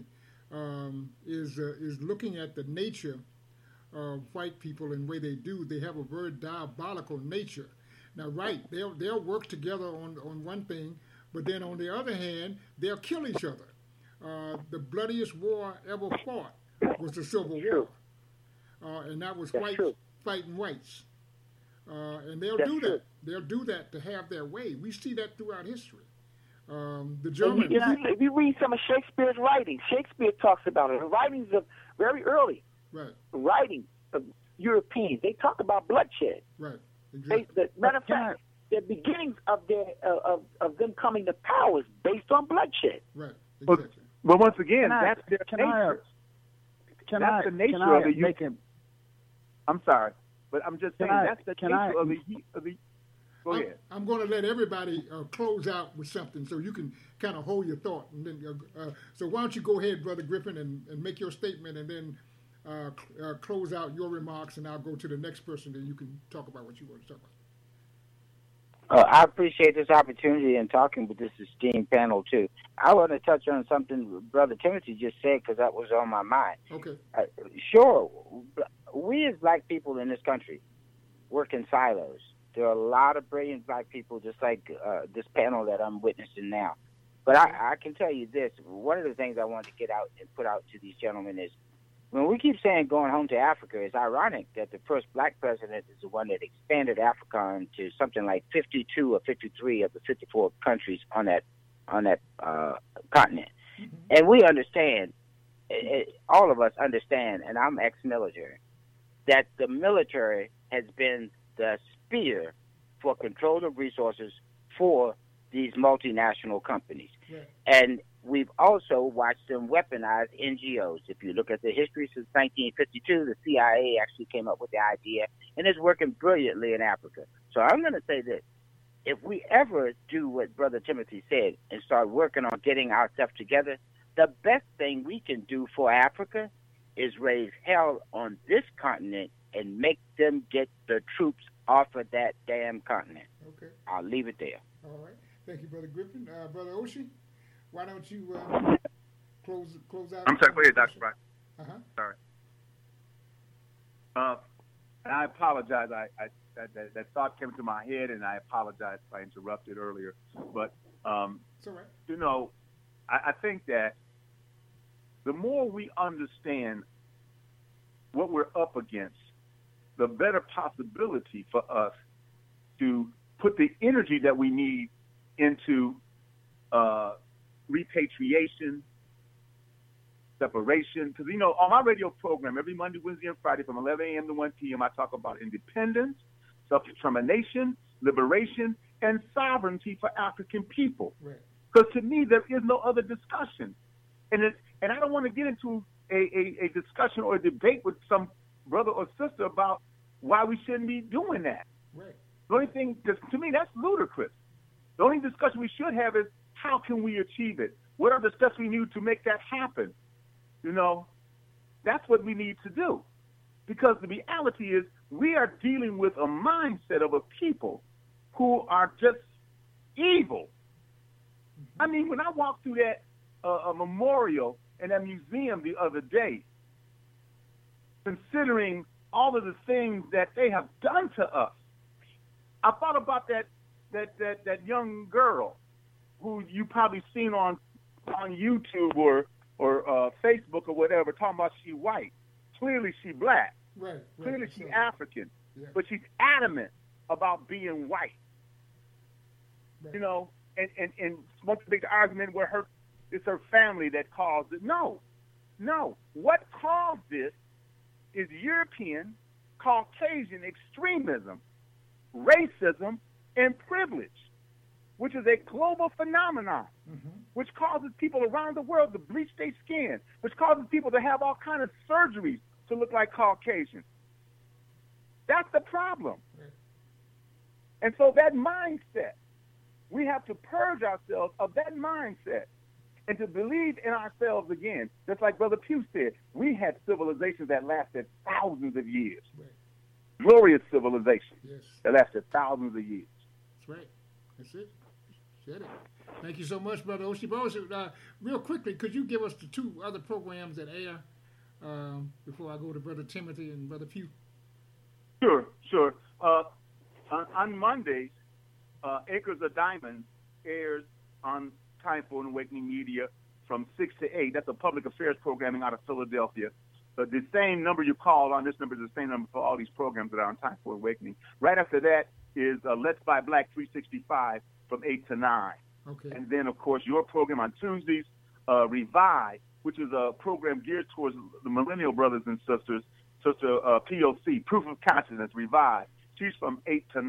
is looking at the nature of white people and the way they do. They have a very diabolical nature. Now, right, they'll work together on one thing, but then on the other hand, they'll kill each other. The bloodiest war ever fought was the Civil War. And that was whites fighting whites. And they'll do that. They'll do that to have their way. We see that throughout history. The Germans. If you read some of Shakespeare's writings, Shakespeare talks about it. The writings of very early writings of Europeans, they talk about bloodshed. Right. Exactly. Matter of fact, the beginnings of their of them coming to power is based on bloodshed. Right. Exactly. But once again, that's their nature. That's the nature of the. I'm sorry, but I'm just saying that's the nature of the. Go ahead. I'm going to let everybody close out with something so you can kind of hold your thought. And then, so why don't you go ahead, Brother Griffin, and make your statement, and then close out your remarks, and I'll go to the next person, and you can talk about what you want to talk about. I appreciate this opportunity and talking with this esteemed panel, too. I want to touch on something Brother Timothy just said because that was on my mind. Okay. Sure, we as black people in this country work in silos. There are a lot of brilliant black people, just like this panel that I'm witnessing now. But I can tell you this. One of the things I wanted to get out and put out to these gentlemen is when we keep saying going home to Africa, it's ironic that the first black president is the one that expanded Africa into something like 52 or 53 of the 54 countries on that continent. Mm-hmm. And we understand, all of us understand, and I'm ex-military, that the military has been the spear for control of resources for these multinational companies. Yeah. And we've also watched them weaponize NGOs. If you look at the history since 1952, the CIA actually came up with the idea, and it's working brilliantly in Africa. So I'm going to say this. If we ever do what Brother Timothy said and start working on getting our stuff together, the best thing we can do for Africa is raise hell on this continent and make them get the troops off of that damn continent. Okay. I'll leave it there. All right. Thank you, Brother Griffin. Brother Oshie, why don't you close out? I'm sorry. Go ahead, Dr. Brock. Sorry. I apologize. That thought came to my head, and I apologize if I interrupted earlier. But, it's all right. You know, I think that the more we understand what we're up against, the better possibility for us to put the energy that we need into repatriation, separation. Because, you know, on my radio program, every Monday, Wednesday, and Friday from 11 a.m. to 1 p.m., I talk about independence, self-determination, liberation, and sovereignty for African people. Because to me, there is no other discussion. And I don't want to get into a discussion or a debate with some brother or sister about why we shouldn't be doing that. Right. The only thing, to me, that's ludicrous. The only discussion we should have is how can we achieve it? What are the steps we need to make that happen? You know, that's what we need to do. Because the reality is we are dealing with a mindset of a people who are just evil. I mean, when I walked through that memorial and that museum the other day, considering all of the things that they have done to us, I thought about that young girl who you probably seen on YouTube or Facebook or whatever, talking about she white. Clearly she black. Right. Clearly she African. Yeah. But she's adamant about being white. Right. You know, and wants to make the argument where it's her family that caused it. No. What caused this is European Caucasian extremism, racism, and privilege, which is a global phenomenon, which causes people around the world to bleach their skin, which causes people to have all kinds of surgeries to look like Caucasians. That's the problem. And so that mindset, we have to purge ourselves of that mindset and to believe in ourselves again. Just like Brother Pugh said, we had civilizations that lasted thousands of years. Glorious civilizations that lasted thousands of years. That's right. That's it. Said it. Thank you so much, Brother Oshi. Real quickly, could you give us the two other programs that air before I go to Brother Timothy and Brother Pugh? Sure. On Mondays, Acres of Diamonds airs on Time for an Awakening Media from 6 to 8. That's a public affairs programming out of Philadelphia. The same number you called on, this number is the same number for all these programs that are on Time for Awakening. Right after that is Let's Buy Black 365 from 8 to 9. Okay. And then, of course, your program on Tuesdays, Revive, which is a program geared towards the millennial brothers and sisters, Sister POC, Proof of Consciousness, Revive. She's from 8 to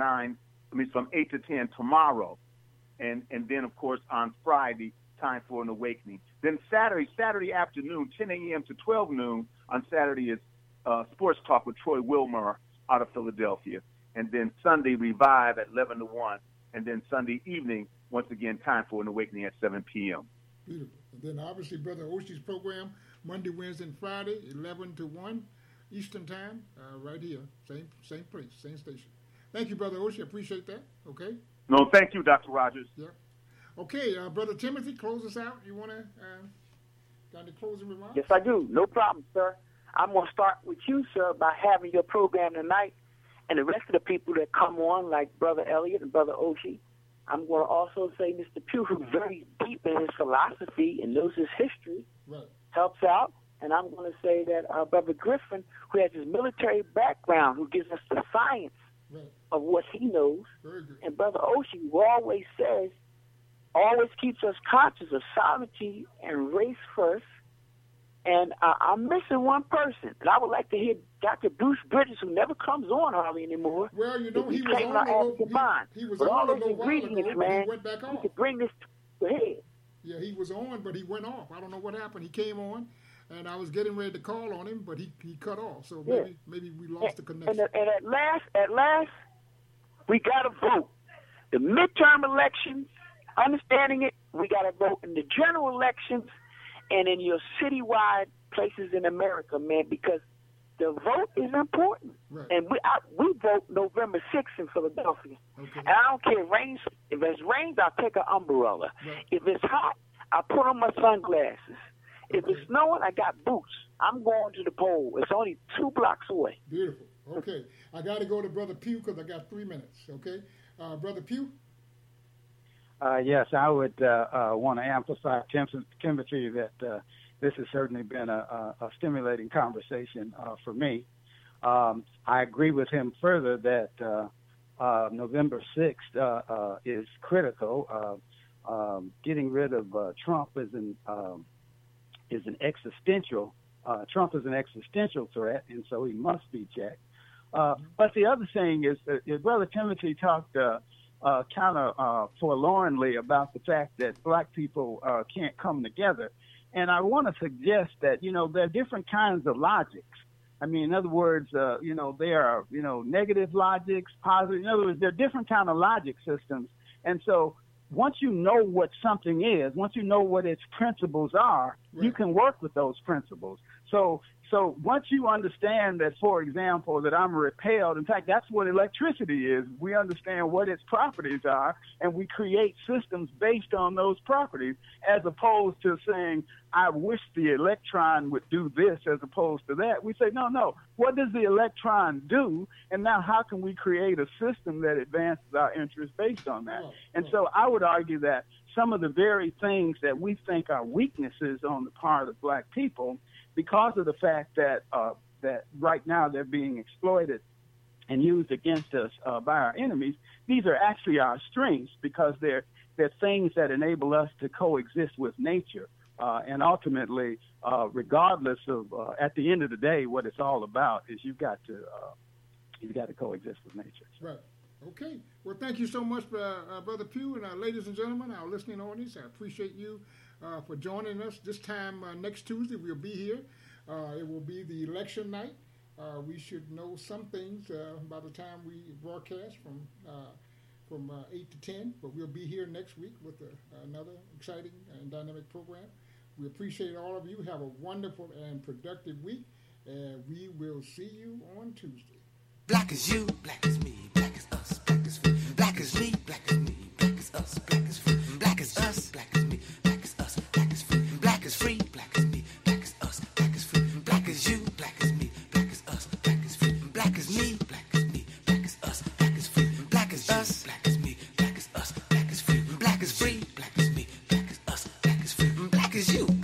10 tomorrow. And then, of course, on Friday, Time for an Awakening. Then Saturday afternoon, 10 a.m. to 12 noon on Saturday is Sports Talk with Troy Wilmer out of Philadelphia. And then Sunday, Revive at 11 to 1. And then Sunday evening, once again, Time for an Awakening at 7 p.m. Beautiful. And then obviously Brother Oshi's program, Monday, Wednesday, and Friday, 11 to 1 Eastern Time, right here. Same place, same station. Thank you, Brother Oshi. I appreciate that. Okay? No, thank you, Dr. Rogers. Yeah. Okay, Brother Timothy, close us out. You want to got any closing remarks? Yes, I do. No problem, sir. I'm going to start with you, sir, by having your program tonight and the rest of the people that come on, like Brother Elliott and Brother Oshi. I'm going to also say Mr. Pugh, who's very deep in his philosophy and knows his history, helps out. And I'm going to say that Brother Griffin, who has his military background, who gives us the science of what he knows. And Brother Oshi, who always keeps us conscious of sovereignty and race first. And I'm missing one person. And I would like to hear Dr. Bruce Bridges, who never comes on hardly anymore. Well, you know, he was on a little while ago, man, he went back off. We could bring this to a head. Yeah, he was on, but he went off. I don't know what happened. He came on, and I was getting ready to call on him, but he cut off. So maybe we lost the connection. And at last, we got to vote. The midterm elections, understanding it, we got to vote in the general elections and in your citywide places in America, man, because the vote is important. Right. And we vote November 6th in Philadelphia. Okay. And I don't care if it rains, I'll take an umbrella. Right. If it's hot, I'll put on my sunglasses. If it's snowing, I got boots. I'm going to the poll. It's only 2 blocks away. Beautiful. Okay. I got to go to Brother Pugh because I got 3 minutes. Okay. Brother Pugh? Yes, I would want to amplify Timothy that this has certainly been a stimulating conversation for me. I agree with him further that November 6th is critical. Getting rid of Trump is an existential. Trump is an existential threat, and so he must be checked. But the other thing is that Brother Timothy talked kind of forlornly about the fact that black people can't come together. And I want to suggest that, there are different kinds of logics. I mean, in other words, there are, negative logics, positive. In other words, there are different kind of logic systems. And so once you know what something is, once you know what its principles are, you can work with those principles. So once you understand that, for example, that I'm repelled, in fact, that's what electricity is. We understand what its properties are, and we create systems based on those properties, as opposed to saying, I wish the electron would do this as opposed to that. We say, no, what does the electron do? And now how can we create a system that advances our interests based on that? And so I would argue that some of the very things that we think are weaknesses on the part of black people, because of the fact that that right now they're being exploited and used against us by our enemies, these are actually our strengths because they're things that enable us to coexist with nature. And ultimately, regardless of, at the end of the day, what it's all about is you've got to coexist with nature. Right. Okay. Well, thank you so much, Brother Pugh, and ladies and gentlemen, our listening audience. I appreciate you for joining us. This time next Tuesday, we'll be here. It will be the election night. We should know some things by the time we broadcast from 8 to 10, but we'll be here next week with another exciting and dynamic program. We appreciate all of you. Have a wonderful and productive week, and we will see you on Tuesday. Black is you, black is me, black is us, black is free. Black is me, black is me, black is us, black is free. Black is us, black is me, black is us, black is free. Black is free, black is me, black is us, black is free. Black is you, black is me, black is us, black is free. Black is me, black is me, black is us, black is free. Black is us, black is me, black is us, black is free. Black is free, black is me, black is us, black is free. Black is you.